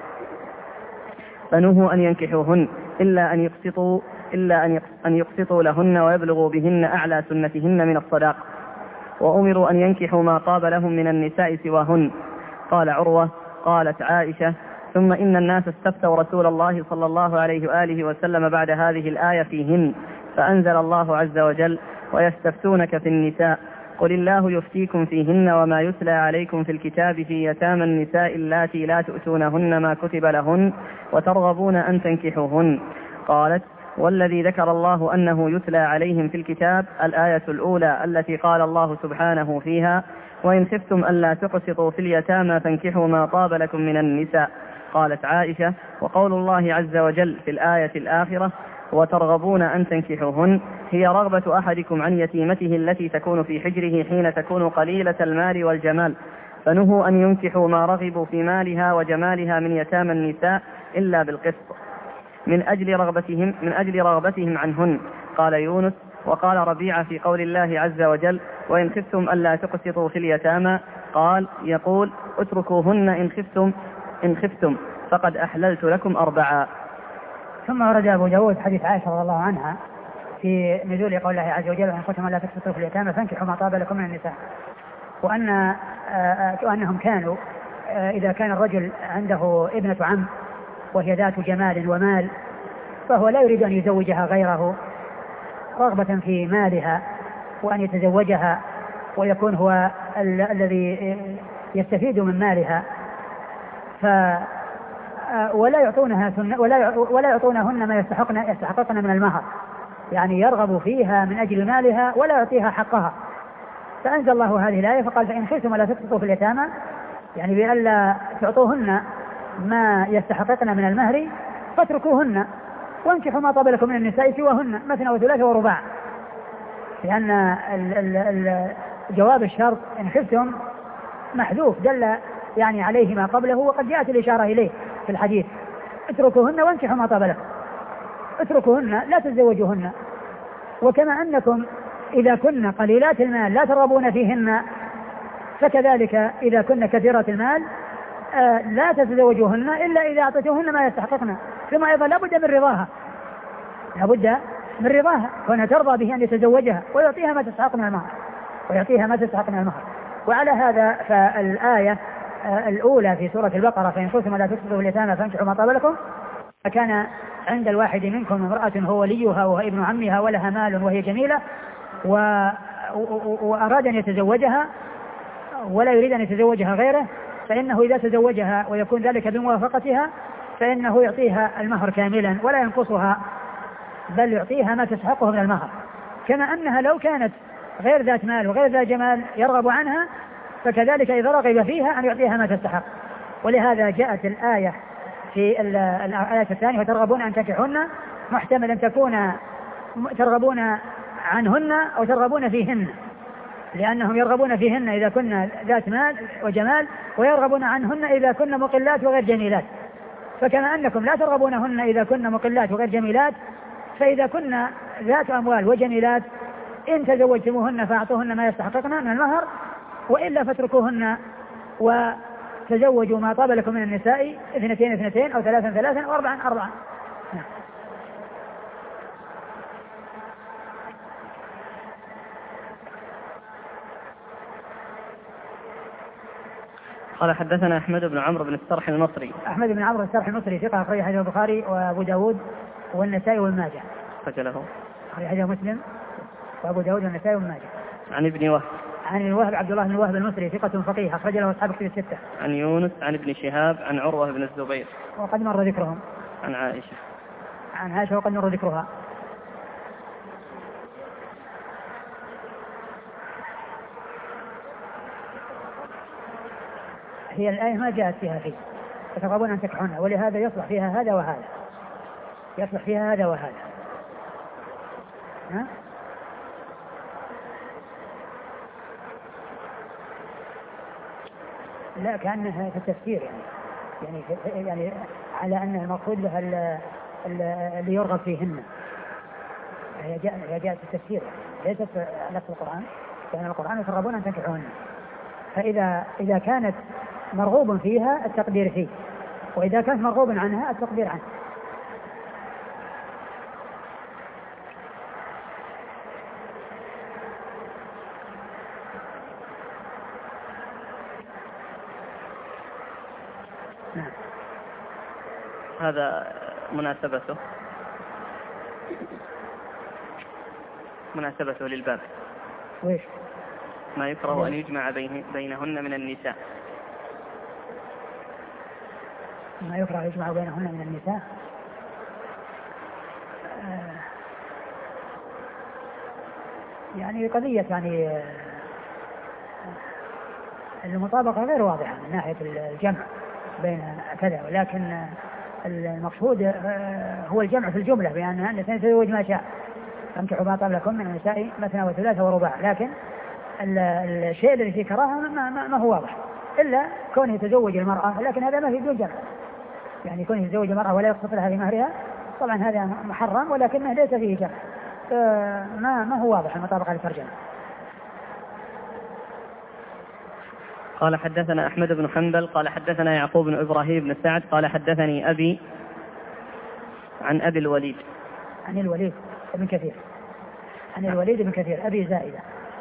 فنهوا أن ينكحوهن إلا أن يقسطوا إلا أن يقسطوا لهن ويبلغوا بهن أعلى سنتهن من الصداق وأمروا أن ينكحوا ما طاب لهم من النساء سواهن. قال عروة قالت عائشة ثم إن الناس استفتوا رسول الله صلى الله عليه وآله وسلم بعد هذه الآية فيهن فأنزل الله عز وجل ويستفتونك في النساء قل الله يفتيكم فيهن وما يتلى عليكم في الكتاب في يتامى النساء اللاتي لا تؤتونهن ما كتب لهن وترغبون أن تنكحوهن. قالت والذي ذكر الله أنه يتلى عليهم في الكتاب الآية الأولى التي قال الله سبحانه فيها وإن خفتم ألا تقسطوا في اليتامى فانكحوا ما طاب لكم من النساء. قالت عائشة وقول الله عز وجل في الآية الآخرة وترغبون أن تنكحوهن هي رغبة أحدكم عن يتيمته التي تكون في حجره حين تكون قليلة المال والجمال فنهوا أن ينكحوا ما رغبوا في مالها وجمالها من يتامى النساء إلا بالقسط من أجل رغبتهم من أجل رغبتهم عنهن. قال يونس وقال ربيعة في قول الله عز وجل وإن خفتم ألا تقسطوا في اليتامى قال يقول اتركوهن إن خفتم إن خفتم فقد أحللت لكم أربعا. ثم ورد أبو داود حديث عائشة رضي الله عنها في نزول قول الله عز وجل وإن خفتم ألا تقسطوا في اليتامى فانكحوا ما طاب لكم من النساء وأن وأنهم كانوا إذا كان الرجل عنده ابنة عم وهي ذات جمال ومال فهو لا يريد أن يزوجها غيره رغبة في مالها وأن يتزوجها ويكون هو ال- الذي يستفيد من مالها ف ولا يعطونها ولا ولا يعطونهن ما يستحقن يستحققن من المهر يعني يرغب فيها من أجل مالها ولا يعطيها حقها. فأنزل الله هذه الآية فقال فإن خفتم لا تقسطوا في اليتامى يعني بألا تعطوهن ما يستحققن من المهر فاتركوهن وانكحوا ما طاب لكم من النساء سواهن مثنى وثلاث ورباع لأن ال ال ال جواب الشرط إن خفتم محذوف دل يعني عليه ما قبله وقد جاءت الإشارة إليه في الحديث اتركوهن وانكحوا ما طاب لكم اتركوهن لا تتزوجوهن. وكما أنكم إذا كن قليلات المال لا ترغبون فيهن فكذلك إذا كن كثيرات المال آه لا تتزوجوهن إلا إذا أعطيتوهن ما يستحققن. ثم أيضا لا بد من رضاها لا بد من رضاها كونها ترضى به أن يتزوجها ويعطيها ما تستحق من المهر ويعطيها ما تستحق من المهر. وعلى هذا فالآية آه الأولى في سورة البقرة فإن خفتم لا تقسطوا في اليتامى فانكحوا ما طاب لكم فكان عند الواحد منكم امرأة هو وليها وهو ابن عمها ولها مال وهي جميلة و... وأراد أن يتزوجها ولا يريد أن يتزوجها غيره فإنه إذا تزوجها ويكون ذلك بموافقتها فإنه يعطيها المهر كاملا ولا ينقصها بل يعطيها ما تستحقه من المهر. كما أنها لو كانت غير ذات مال وغير ذات جمال يرغب عنها فكذلك إذا رغب فيها أن يعطيها ما تستحق. ولهذا جاءت الآية في الآية الثانية وترغبون أن تنكحوهن محتمل أن تكون ترغبون عنهن أو ترغبون فيهن لأنهم يرغبون فيهن إذا كنا ذات مال وجمال ويرغبون عنهن إذا كنا مقلات وغير جميلات. فكما أنكم لا ترغبونهن إذا كنا مقلات وغير جميلات فإذا كنا ذات أموال وجميلات إن تزوجتموهن فأعطوهن ما يستحققن من المهر وإلا فاتركوهن و تزوجوا ما طاب لكم من النساء اثنتين اثنتين أو ثلاثا ثلاثا وأربعا أربعا. نعم. قال حدثنا أحمد بن عمرو بن السرح المصري. أحمد بن عمرو السرح المصري ثقة أخرج حديث البخاري وأبو داود والنسائي والماجه. فجله أخرج حديث مسلم وأبو داود والنسائي والماجه. عن ابن وهب. عن الوهب عبد الله بن الوهب المصري ثقة فقيه أخرج له أصحاب الكتب الستة. عن يونس عن ابن شهاب عن عروة بن الزبير وقد مر ذكرهم. عن عائشة. عن عائشة وقد مر ذكرها. هي الآية ما جاءت فيها فيه فتقربون أن تكحونها، ولهذا يصلح فيها هذا وهذا، يصلح فيها هذا وهذا. ها؟ لا كأنها في التفسير يعني يعني يعني على أن المقصود بها اللي يرغب فيهن. هي جاء هي جاءت في التفسير ليست نفس القرآن، لأن القرآن يقربون أن تنكحوهن. فإذا إذا كانت مرغوب فيها التقدير فيه، وإذا كانت مرغوب عنها التقدير عنه. نعم. هذا مناسبته مناسبته للباب. ويش؟ ما يكره أن يجمع بينهن من النساء. ما يكره يجمع بينهن من النساء. آه يعني قضية يعني آه المطابقة غير واضحة من ناحية الجمع بين كذا، ولكن المقصود آه هو الجمع في الجملة، بأن الاثنين تزوج ما شاء، فانكحوا ما طاب لكم من النساء مثنى وثلاثة ورباع. لكن الشيء الذي فيه كراهة ما, ما, ما هو واضح إلا كونه يتزوج المرأة، لكن هذا ما في بدون جمع. يعني كونه يتزوج المرأة ولا يقصد لها في مهرها طبعا هذا محرم، ولكنه ليس فيه جمع، ما ما هو واضح المطابقة للترجمة. قال حدثنا أحمد بن حنبل قال حدثنا يعقوب بن إبراهيم بن سعد قال حدثني أبي عن أبي الوليد عن الوليد بن كثير عن الوليد بن كثير أبي زائدة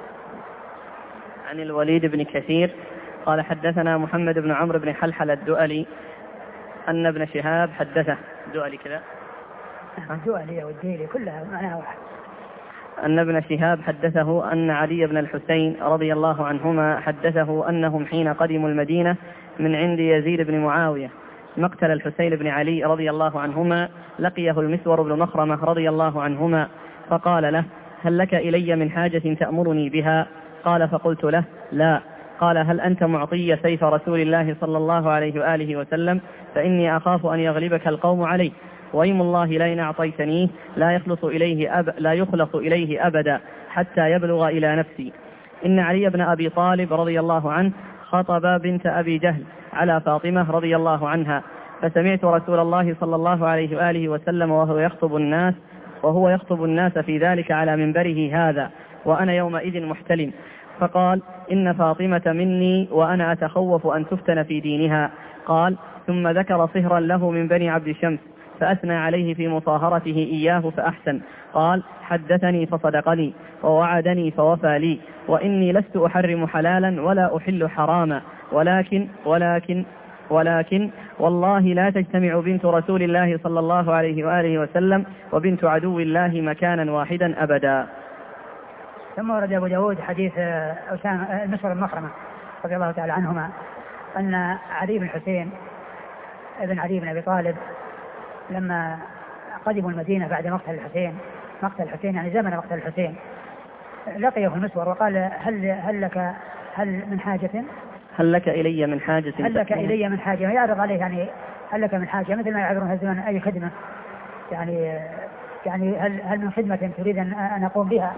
عن الوليد بن كثير قال حدثنا محمد بن عمرو بن حلحل الدؤلي أن ابن شهاب حدثه. الدؤلي كذا الدؤلي والديلي كلها معناها واحد. أن ابن شهاب حدثه أن علي بن الحسين رضي الله عنهما حدثه أنهم حين قدموا المدينة من عند يزيد بن معاوية مقتل الحسين بن علي رضي الله عنهما لقيه المسور بن مخرمة رضي الله عنهما فقال له: هل لك إلي من حاجة تأمرني بها؟ قال: فقلت له: لا. قال: هل أنت معطي سيف رسول الله صلى الله عليه وآله وسلم؟ فإني أخاف أن يغلبك القوم عليه، وإيم الله لئن أعطيتنيه لا يخلص إليه أب لا يخلص إليه أبدا حتى يبلغ إلى نفسي. إن علي بن أبي طالب رضي الله عنه خطب بنت أبي جهل على فاطمة رضي الله عنها، فسمعت رسول الله صلى الله عليه وآله وسلم وهو يخطب الناس وهو يخطب الناس في ذلك على منبره هذا، وأنا يومئذ محتلم، فقال: إن فاطمة مني وأنا أتخوف أن تفتن في دينها. قال: ثم ذكر صهرا له من بني عبد شمس فأثنى عليه في مصاهرته إياه فأحسن. قال: حدثني فصدقني ووعدني فوفى لي، وإني لست أحرم حلالا ولا أحل حراما، ولكن ولكن ولكن والله لا تجتمع بنت رسول الله صلى الله عليه وآله وسلم وبنت عدو الله مكانا واحدا أبدا. ثم ورد أبو داود حديث أسامة المسور بن مخرمة رضي الله تعالى عنهما أن علي بن الحسين ابن علي بن أبي طالب لما قدموا المدينة بعد مقتل الحسين مقتل الحسين يعني زمن مقتل الحسين لقيه المسور وقال: هل هل لك هل من حاجة هل لك إلي من حاجة هل لك إلي من حاجة يعرض عليه يعني هل لك من حاجة مثل ما يعبرون الزمن أي خدمة يعني يعني هل هل من خدمة تريد أن أقوم بها،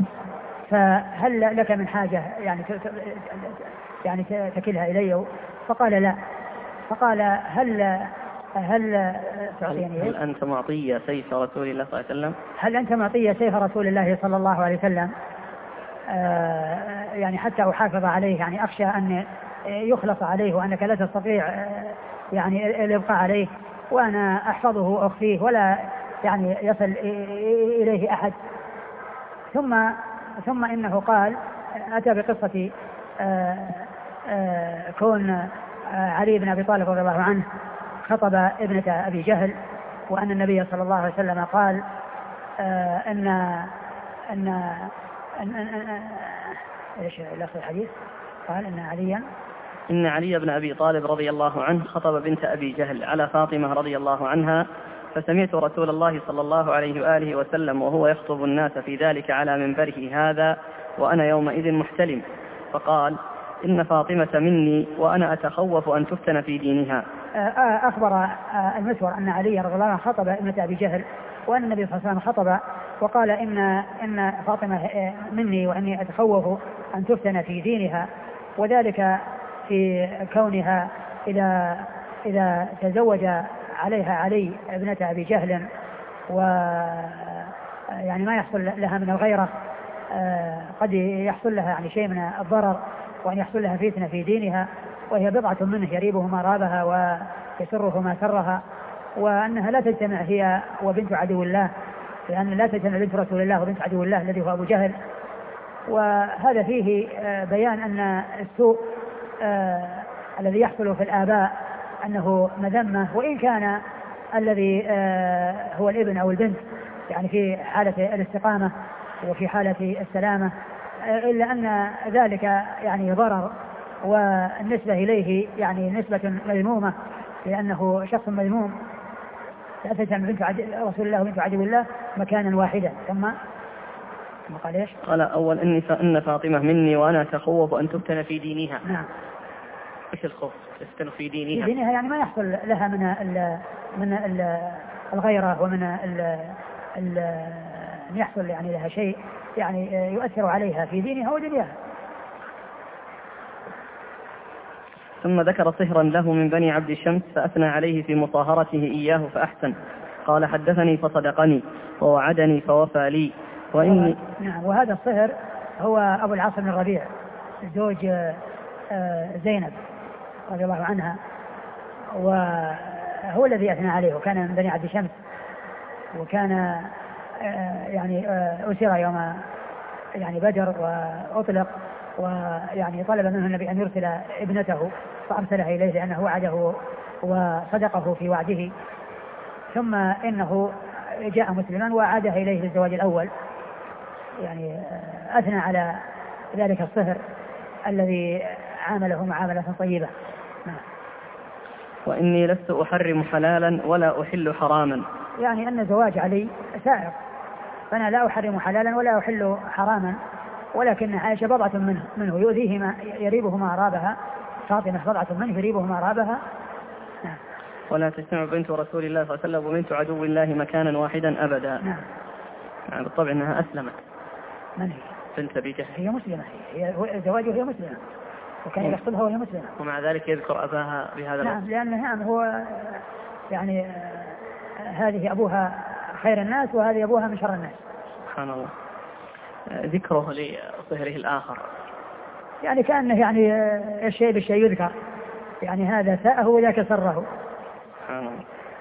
فهل لك من حاجة يعني يعني تكلها إلي؟ فقال: لا. فقال: هل هل تعطيني هل أنت معطية سيف رسول الله صلى الله عليه وسلم هل أنت معطية سيف رسول الله صلى الله عليه وسلم آه يعني حتى أحافظ عليه، يعني أخشى أن يخلص عليه وأنك لا تستطيع يعني الإبقاء عليه، وأنا أحفظه وأخفيه ولا يعني يصل إليه أحد. ثم ثم إنه قال أتى بقصة آآ آآ كون علي بن أبي طالب رضي الله عنه خطب ابنة أبي جهل، وأن النبي صلى الله عليه وسلم قال أن أن أن إيش لفظ الحديث؟ قال أن عليا إن علي بن أبي طالب رضي الله عنه خطب بنت أبي جهل على فاطمة رضي الله عنها، فسمعت رسول الله صلى الله عليه وآله وسلم وهو يخطب الناس في ذلك على منبره هذا وأنا يومئذ محتلم، فقال إن فاطمة مني وأنا أتخوف أن تفتن في دينها. أخبر المسور أن علي رضي الله عنه خطب ابنة أبي جهل، وأن النبي صلى الله عليه وسلم خطب وقال إن إن فاطمة مني وأني أتخوف أن تفتن في دينها، وذلك في كونها إذا إذا تزوج عليها علي ابنة أبي جهل و يعني ما يحصل لها من الغيرة، قد يحصل لها يعني شيء من الضرر، وأن يحصل لها فتنة في دينها، وهي بضعة منه يريبه ما رابها ويسره ما سرها، وأنها لا تجتمع هي وبنت عدو الله، لأن لا تجتمع بنت رسول الله وبنت عدو الله الذي هو أبو جهل. وهذا فيه بيان أن السوء آه الذي يحصل في الآباء أنه مذمة، وإن كان الذي آه هو الابن أو البنت يعني في حالة الاستقامة وفي حالة السلامة، آه إلا أن ذلك يعني ضرر، والنسبة إليه يعني نسبة مذمومة، لأنه شخص مذموم. لا تجتمع بنت رسول الله وبنت عدو الله مكانا واحدا. ثم قال ايش؟ قال أول إني فإن فاطمة مني وأنا أتخوف أن تفتن في دينها. نعم. إيش الخوف؟ تفتن في دينها. في دينها يعني ما يحصل لها من ال من ال الغيرة ومن ال ال يحصل يعني لها شيء يعني يؤثر عليها في دينها ودنياها. ثم ذكر صهرا له من بني عبد الشمس فأثنى عليه في مطهرته إياه فأحسن. قال حدثني فصدقني ووعدني فوفى لي وإني. نعم. وهذا الصهر هو أبو العاص بن الربيع زوج زينب رضي الله عنها، وهو الذي أثنى عليه، وكان من بني عبد الشمس، وكان يعني أسر يوم يعني بدر وأطلق، ويعني طلب منه النبي أن يرسل ابنته فأرسلها إليه لأنه وعده وصدقه في وعده، ثم إنه جاء مسلما وعادها إليه للزواج الأول، يعني أثنى على ذلك الصهر الذي عامله معاملة طيبة. نعم. وإني لست أحرم حلالا ولا أحل حراما، يعني أن زواج علي سائر، فأنا لا أحرم حلالا ولا أحل حراما، ولكن عائشة بضعة منه, منه يؤذيه ما يريبه ما أرابها، فاطمة بضعة منه يريبه ما أرابها. نعم. ولا تجتمع بنت رسول الله صلى الله عليه وسلم وبنت عدو الله مكانا واحدا أبدا. نعم. يعني بالطبع أنها أسلمت. من هي؟ بنت أبي جهل. هي مسلمة، هي زواجه هي مسلمة، وكان يقصدها وهي مسلمة، ومع ذلك يذكر أباها بهذا. نعم. لأن نعم هو يعني هذه أبوها خير الناس وهذه أبوها من شر الناس. سبحان الله. ذكره لصهره الآخر يعني كأنه يعني الشيء بالشيء يذكر، يعني هذا ساءه وذاك سره. سبحان الله.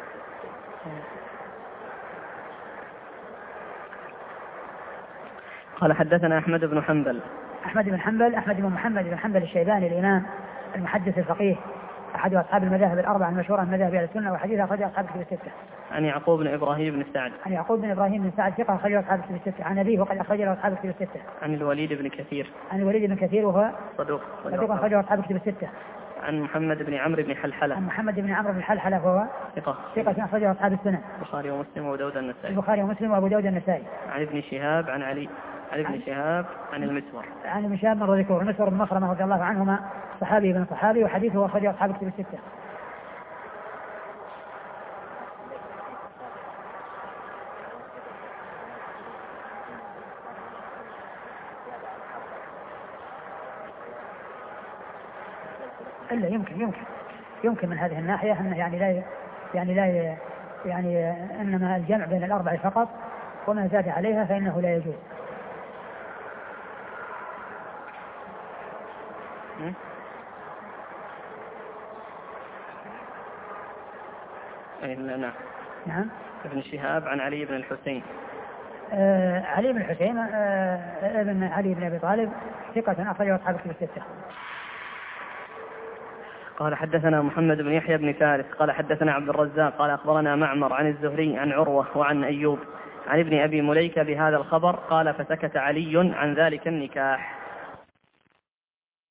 قال حدثنا أحمد بن حنبل. أحمد بن حنبل أحمد بن محمد بن حنبل الشيباني الإمام المحدث الفقيه، أحد أصحاب المذاهب الأربعة المشهورة من مذاهب أهل السنة، وحديث أخرجه أصحاب الكتب الستة. عن يعقوب بن إبراهيم بن سعد. عن يعقوب بن إبراهيم بن سعد ثقة أخرجه أصحاب الكتب الستة. عن أبيه وقد أخرجه أصحاب الكتب الستة. عن الوليد بن كثير. عن الوليد بن كثير وهو صدوق صدوق أخرجه أصحاب الكتب الستة. عن محمد بن عمرو بن حلحلة. عن محمد بن عمرو بن حلحلة وهو ثقة ثقة أخرجه أصحاب السنة. البخاري ومسلم وأبو داود النسائي. البخاري ومسلم وأبو داود النسائي. عن ابن شهاب عن علي عن ابن شهاب عن المسور. عن ابن شهاب مر ذكره. المسور بن مخرمة رضي الله عنهما صحابي بن صحابي، وحديثه أخرجه أصحاب الكتب الستة. إلا يمكن يمكن يمكن من هذه الناحية أنه يعني لا يعني لا يعني إنما الجمع بين الأربع فقط، وما زاد عليها فإنه لا يجوز. نعم. نعم. ابن شهاب عن علي بن الحسين. آه علي بن الحسين آه ابن علي بن أبي طالب ثقة أخرجه أصحاب الكتب الستة. قال حدثنا محمد بن يحيى بن فارس قال حدثنا عبد الرزاق قال أخبرنا معمر عن الزهري عن عروة وعن أيوب عن ابن أبي مليكة بهذا الخبر قال فسكت علي عن ذلك النكاح.